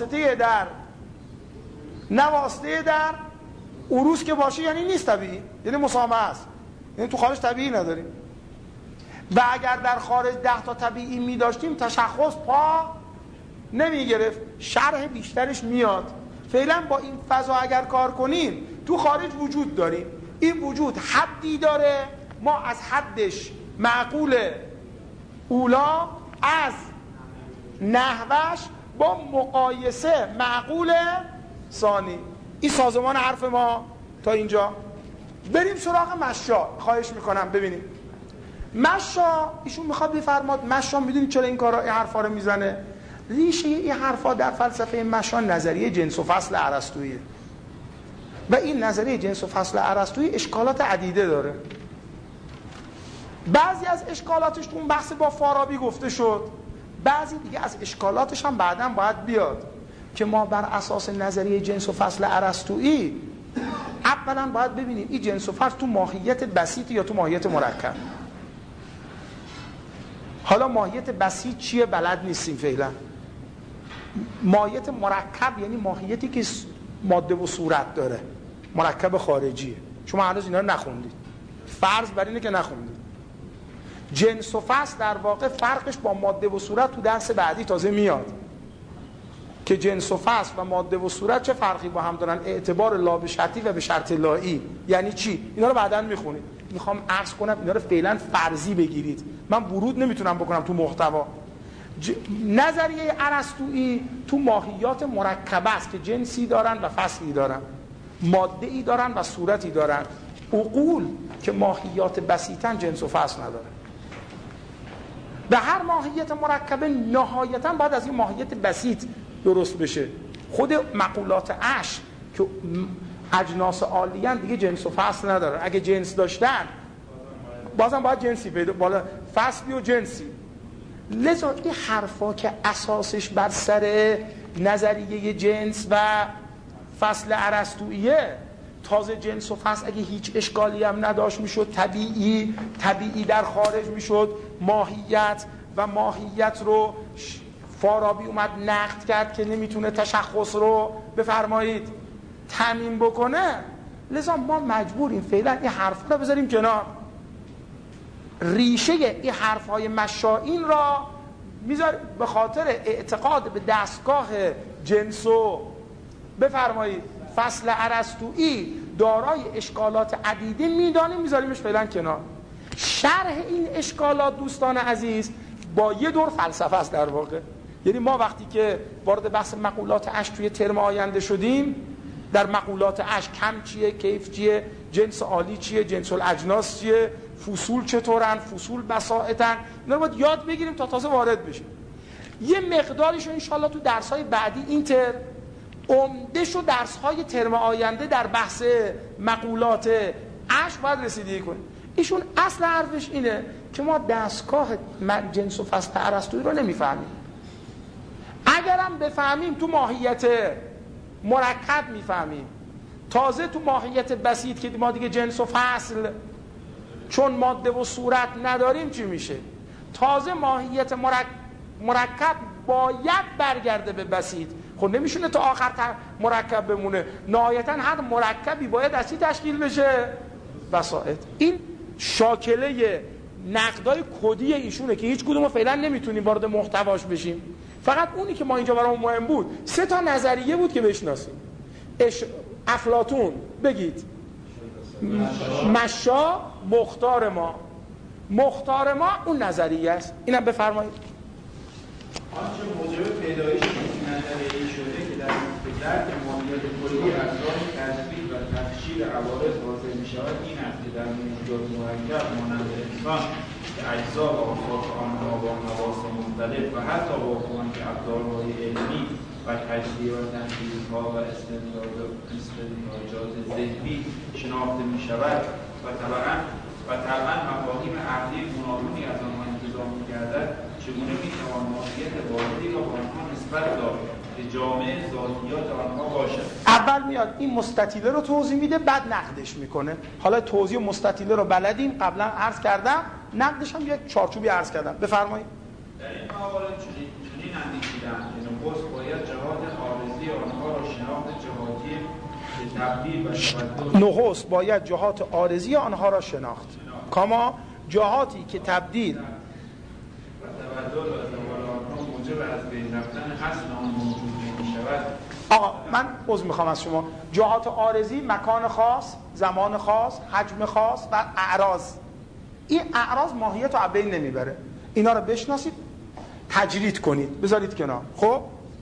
[SPEAKER 1] نه واسطه در عروض که باشه یعنی نیست طبیعی، یعنی مسامحه است، یعنی تو خارج طبیعی نداریم. و اگر در خارج 10 تا طبیعی می داشتیم تشخص پا نمی گرفت، شرح بیشترش میاد. فعلا با این فضا اگر کار کنیم، تو خارج وجود داریم، این وجود حدی داره، ما از حدش معقول اولا از نحوش با مقایسه معقول ثانی. این سازمان حرف ما تا اینجا. بریم سراغ مشا. خواهش میکنم ببینیم مشا ایشون میخواد بفرماد. مشا میدونید چرا این حرفا رو میزنه؟ ریشه این حرفا در فلسفه مشا نظریه جنس و فصل ارسطویی، و این نظریه جنس و فصل ارسطویی اشکالات عدیده داره. بعضی از اشکالاتش تو اون بحث با فارابی گفته شد، بعضی دیگه از اشکالاتش هم بعداً باید بیاد که ما بر اساس نظریه جنس و فصل ارسطویی اولا باید ببینیم این جنس و فصل تو ماهیت بسیط یا تو ماهیت مرکب. حالا ماهیت بسیط چیه بلد نیستیم فعلا. ماهیت مرکب یعنی ماهیتی که ماده و صورت داره، مرکب خارجیه. شما هنوز اینا رو نخوندید، فرض بر اینه که نخوندید. جنس و فصل در واقع فرقش با ماده و صورت تو درس بعدی تازه میاد که جنس و فصل و ماده و صورت چه فرقی با هم دارن، اعتبار لا به شرطی و به شرط لایی یعنی چی. اینا رو بعداً میخونید. میخوام عرض کنم اینا رو فعلا فرضی بگیرید، من ورود نمیتونم بکنم تو محتوا. نظریه ارسطویی تو ماهیات مرکبه است که جنسی دارن و فصلی دارن، ماده ای دارن و صورتی دارن. عقول که ماهیات بسیطن جنس و فصل نداره. به هر ماهیت مرکبه نهایتا باید از این ماهیت بسیط درست بشه. خود مقولات عشق که اجناس عالیان دیگه جنس و فصل نداره. اگه جنس داشتن بازم باید جنسی پیدا، بالا فصلی و جنسی. لذا این حرفا که اساسش بر سر نظریه جنس و فصل ارسطوییه، تازه جنس و فصل اگه هیچ اشکالی هم نداشت میشد طبیعی در خارج میشد، ماهیت و ماهیت رو فارابی اومد نقد کرد که نمیتونه تشخص رو بفرمایید تعمیم بکنه، لذا ما مجبوریم فعلا این حرفا رو بذاریم کنار. ریشه این حرفهای مشائین را میذاریم به خاطر اعتقاد به دستگاه جنس و بفرمایید فصل ارسطویی دارای اشکالات عدیده میدانیم، میذاریمش فعلا کنار. شرح این اشکالات دوستان عزیز با یه دور فلسفه است در واقع. یعنی ما وقتی که وارد بحث مقولات اشک توی ترم آینده شدیم، در مقولات اشک کم چیه، کیف چیه، جنس عالی چیه، جنس الاجناس چیه، فصول چطورن، فصول بساطن، اینا رو باید یاد بگیریم تا تازه وارد بشیم. یه مقداریشو انشالله تو درس‌های بعدی این ترم، عمده‌شو درس‌های ترم آینده در بحث مقولات اشک باید رسیدگی کنیم. ایشون اصل حرفش اینه که ما دستگاه جنس و فصل ارسطویی رو نمیفهمیم. اگرم بفهمیم تو ماهیت مرکب میفهمیم، تازه تو ماهیت بسیط که ما دیگه جنس و فصل چون ماده و صورت نداریم چی میشه؟ تازه ماهیت مرکب باید برگرده به بسیط. خب نمیشونه تا آخر مرکب بمونه، نهایتا هر مرکبی باید از چی تشکیل بشه؟ بساط. این شاکله نقدای کدی ایشونه که هیچ کدوم رو فعلا نمیتونیم وارد محتواش بشیم. فقط اونی که ما اینجا برامون مهم بود 3 تا نظریه بود که بشناسیم. افلاطون بگید، مشا، مختار ما اون نظریه است. اینم بفرمایید.
[SPEAKER 3] آنچه موجب پیدایش این نظریه شده که در درک ماهیت کلی از راه تجزیه و تفسیر عوارض حاصل می‌شود این است که در موجودات مرکب مانند انسان که اجزا و اوصاف آنها با خواص مختلف و حتی با کمک ابزارهای علمی و تجزیه و تحلیل‌ها و استنتاجات ذهنی شناخته می‌شود و طبعاً مفاهیم عقلی گوناگونی از آنها انتزاع می‌گردد، چگونه می‌توان ماهیت واحدی را با آنها نسبت داد که جامعه ذاتیات آنها باشد.
[SPEAKER 1] اول میاد این مستطیله رو توضیح میده، بعد نقدش میکنه. حالا توضیح مستطیله رو بلدیم، قبلا عرض کردم، نقدش هم یک چارچوبی عرض کردم. بفرمایید.
[SPEAKER 3] در این موارد چنین اندیشیدم که نخست باید جهات عارضی آنها را شناخت جهاتی تبدیل و تبدل.
[SPEAKER 1] نخست باید جهات عارضی آنها را شناخت. کاما جهاتی که تبدیل
[SPEAKER 3] و تبدل و زوال آنها موجب از بین رفتن اصل آن موجود می‌شود.
[SPEAKER 1] آقا من عذر میخوام از شما. جهات عارضی مکان خاص، زمان خاص، حجم خاص و اعراض. این اعراض ماهیت رو بین نمیبره. اینا رو بشناسید، تجرید کنید، بذارید کنار. خب
[SPEAKER 3] مثلا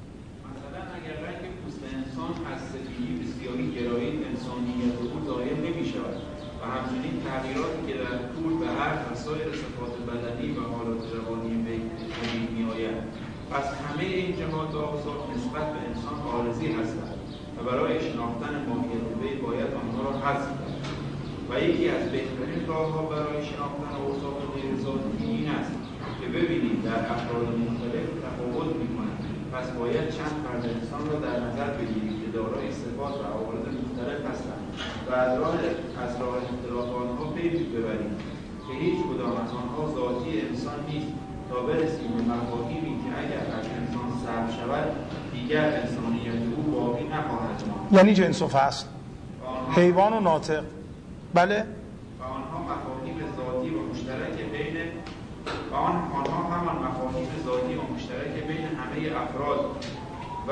[SPEAKER 3] اگر رنگ پوست انسان از سفیدی به سیاهی گرایی انسانیت او ظاهر نمی‌شود و همچنین تغییراتی که در طول به هر سایر صفات بدنی و حالات روانی وی پدید می‌آید، پس همه این جهات و اوصاف نسبت به انسان عارضی هستند و برای شناختن ماهیت وی باید آنها را حذف کرد. و یکی از بهترین راه‌ها برای شناختن اوصاف غیر ذاتی این است که ببینید در افراد مختلف تفاوت می‌کنند. پس باید چند فرد انسان را در نظر بگیرید که دارای صفات و عوارض مختلف هستند و از راه اختلاف آنها پیش ببرید که هیچ کدام از آنها ذاتی انسان نیست تا برسیم به مفاهیمی که اگر از انسان سلب شود دیگر انسانیت او باقی نخواهد ماند.
[SPEAKER 1] یعنی جنس و فصل، حیوان و ناطق. بله.
[SPEAKER 3] و آنها مفاهیم ذاتی و مشترک بین آنها همان مفاهیم ذاتی و مشترک بین همه افراد و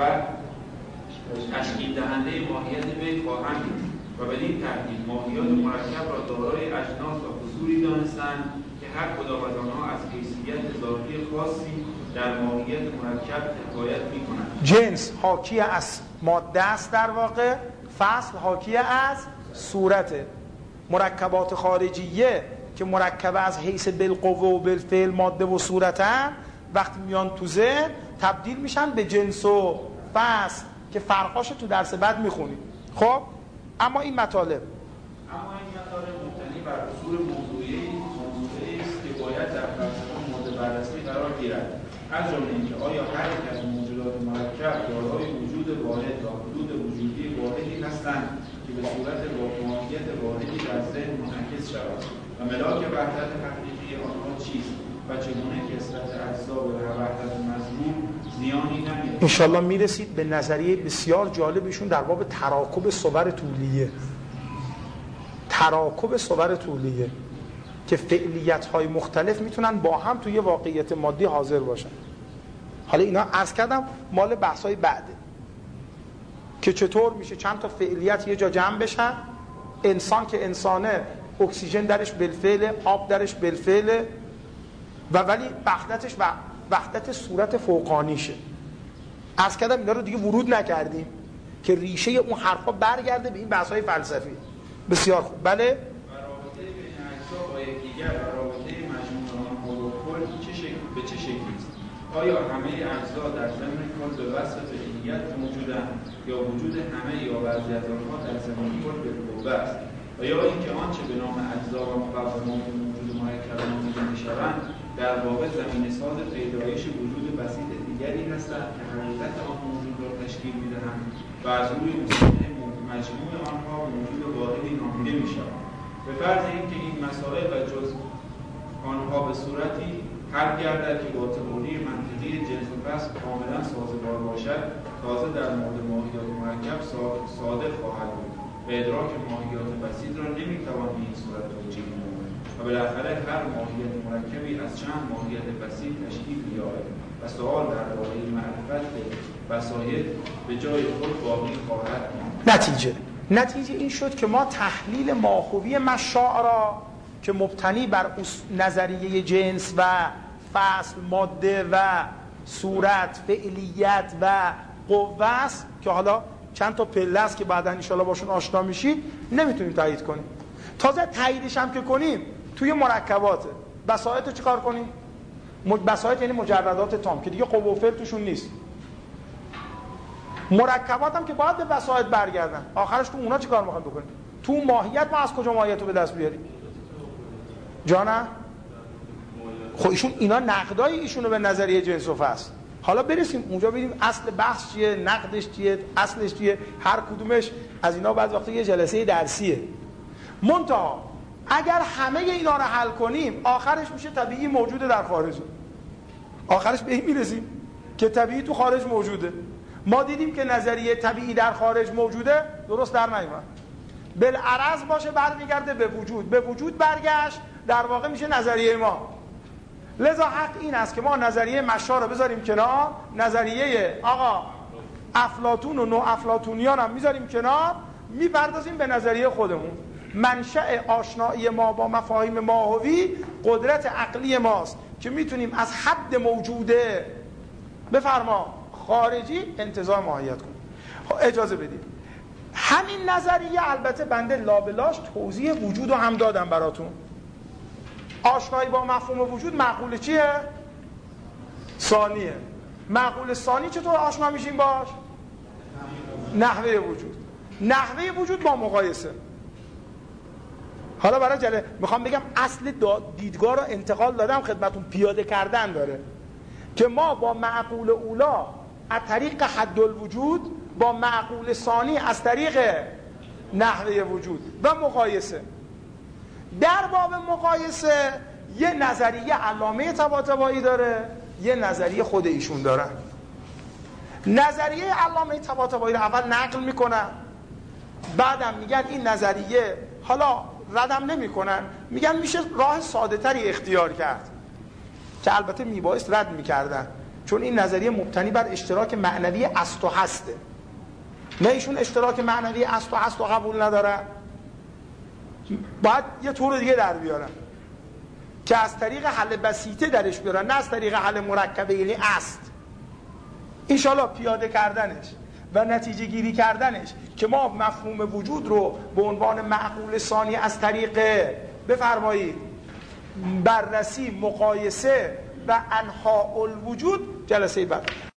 [SPEAKER 3] تشکیل دهنده ماهیت وی خواهند بود و بدین ترتیب ماهیات مرکب را دارای اجناس و فصولی دانستند که هر کدام از آنها از حیثیت ذاتی خاصی در ماهیت مرکب حکایت می‌کنند.
[SPEAKER 1] جنس حاکی از ماده است در واقع، فصل حاکی از صورته. مرکبات خارجیه که مرکب از حیث بالقوه و بالفعل ماده و صورتن، وقتی میان تو ذهن تبدیل میشن به جنس و فصل که فرقاشو تو درس بعد میخونیم. خب اما این مطالب
[SPEAKER 3] مبتنی بر اصول موضوعی است که باید در فلسفه مورد بررسی قرار گیرد. از جمله اینکه آیا هر یک از موجودات مرکب دارای وجود واحد و حدود وجودی واحدی هستند که به صورت ماهیت واحدی در ذهن منعکس شود و ملاک وحدت حقیقی آنها چیست و چگونه کثرت اجزا و وحدت مضمون زیانی نمیاد.
[SPEAKER 1] انشالله میرسید به نظریه بسیار جالبشون در باب تراکب صور طولیه. تراکب صور طولیه که فعلیت‌های مختلف میتونن با هم توی واقعیت مادی حاضر باشن. حالا اینا عرض کردم مال بحث‌های بعده که چطور میشه چند تا فعلیت یه جا جمع بشن. انسان که انسانه، اکسیژن درش بالفعل، آب درش بالفعل، و ولی وحدتش و وحدت صورت فوقانیشه. عرض کردم اینا رو دیگه ورود نکردیم که ریشه اون حرفا برگرده به این بحث‌های فلسفی. بسیار خوب. بله.
[SPEAKER 3] رابطه بین اجزا با یکدیگر و رابطه مجموع آنها با کل به چه شکلی است؟ آیا همه اجزا در ضمن کل به وصف فعلیت موجودند یا وجود همه یا بعضی از آنها در ضمن کل به قوه است؟ و یا اینکه آنچه به نام اجزا و مقومات موجود مرکب نامیده می‌شوند در واقع زمینه ساز پیدایش وجود بسیط دیگری هستند که حقیقت آن موجود را تشکیل می‌دهند و از روی مجموع آنها موجود واحدی نامیده می‌شوند. به فرض اینکه این مسائل و جز آنها به صورتی حل گردد که با تئوری منطقی جنس و فصل کاملا سازگار باشد، تازه در مورد ماهیات مرکب صادق خواهد بود و ادراک ماهیات بسیط را نمی‌توان به این صورت توجیه نمود و بالاخره هر ماهیت مرکبی از چند ماهیت بسیط تشکیل می‌یابد و سؤال درباره معرفت وسایل به جای خود باقی خواهد ماند.
[SPEAKER 1] نتیجه این شد که ما تحلیل ماهوی مشاع را که مبتنی بر نظریه جنس و فصل، ماده و صورت، فعلیت و قوه است که حالا چند تا پله است که بعدا ان شاءالله باشون آشنا میشید، نمیتونیم تایید کنیم. تازه تاییدش هم که کنیم توی مرکباته. بساطو چیکار کنیم؟ بساط یعنی مجردات تام که دیگه قوه و فعل توشون نیست. مرکبات هم که باید به بساط برگردن. آخرش تو اونا چیکار میخوایم بکنیم؟ تو ماهیت ما از کجا ماهیت رو به دست بیاریم؟ جانا؟ خب اینا نقدای ایشونو به نظریه جنس و فصل. حالا برسیم اونجا ببینیم اصل بحث چیه، نقدش چیه، اصلش چیه. هر کدومش از اینا بعضی وقتا یه جلسه درسیه. منتها اگر همه اینا رو حل کنیم آخرش میشه طبیعی موجوده در خارج. آخرش به این میرسیم که طبیعی تو خارج موجوده. ما دیدیم که نظریه طبیعی در خارج موجوده درست در نیومد. بالعرض باشه برمیگرده به وجود، به وجود برگشت، در واقع میشه نظریه ما. لذا حق این است که ما نظریه مشاع رو بذاریم کنار، نظریه آقا افلاطون و نو افلاطونیان هم میذاریم کنار، میپردازیم به نظریه خودمون. منشأ آشنایی ما با مفاهیم ماهوی قدرت عقلی ماست که میتونیم از حد موجوده بفرما خارجی انتزاع ماهیت کنیم. اجازه بدید همین نظریه البته بنده لابلاش توضیح وجود رو هم دادم براتون. آشنایی با مفهوم وجود معقول چیه؟ ثانیه. معقول ثانی چطور آشنا میشیم باش؟ نحوه وجود. نحوه وجود با مقایسه. حالا برای میخوام بگم اصل دیدگاه رو انتقال دادم خدمتون، پیاده کردن داره که ما با معقول اولا از طریق حد الوجود با معقول ثانی از طریق نحوه وجود و مقایسه. در باب مقایسه یه نظریه علامه طباطبایی داره، یه نظریه خود ایشون داره. نظریه علامه طباطبایی رو اول نقل میکنن، بعدم میگن این نظریه حالا ردم نمیکنن، میگن میشه راه ساده تری اختیار کرد که البته میبایست رد میکردن چون این نظریه مبتنی بر اشتراک معنوی است و هسته. نه ایشون اشتراک معنوی است و هست و قبول ندارن، باید یه طور دیگه در بیارن که از طریق حل بسیطه درش بیارن، نه از طریق حل مرکبه یعنی است. انشالله پیاده کردنش و نتیجه گیری کردنش که ما مفهوم وجود رو به عنوان معقول ثانی از طریق بفرمایید بررسی، مقایسه و انحاء الوجود جلسه بعد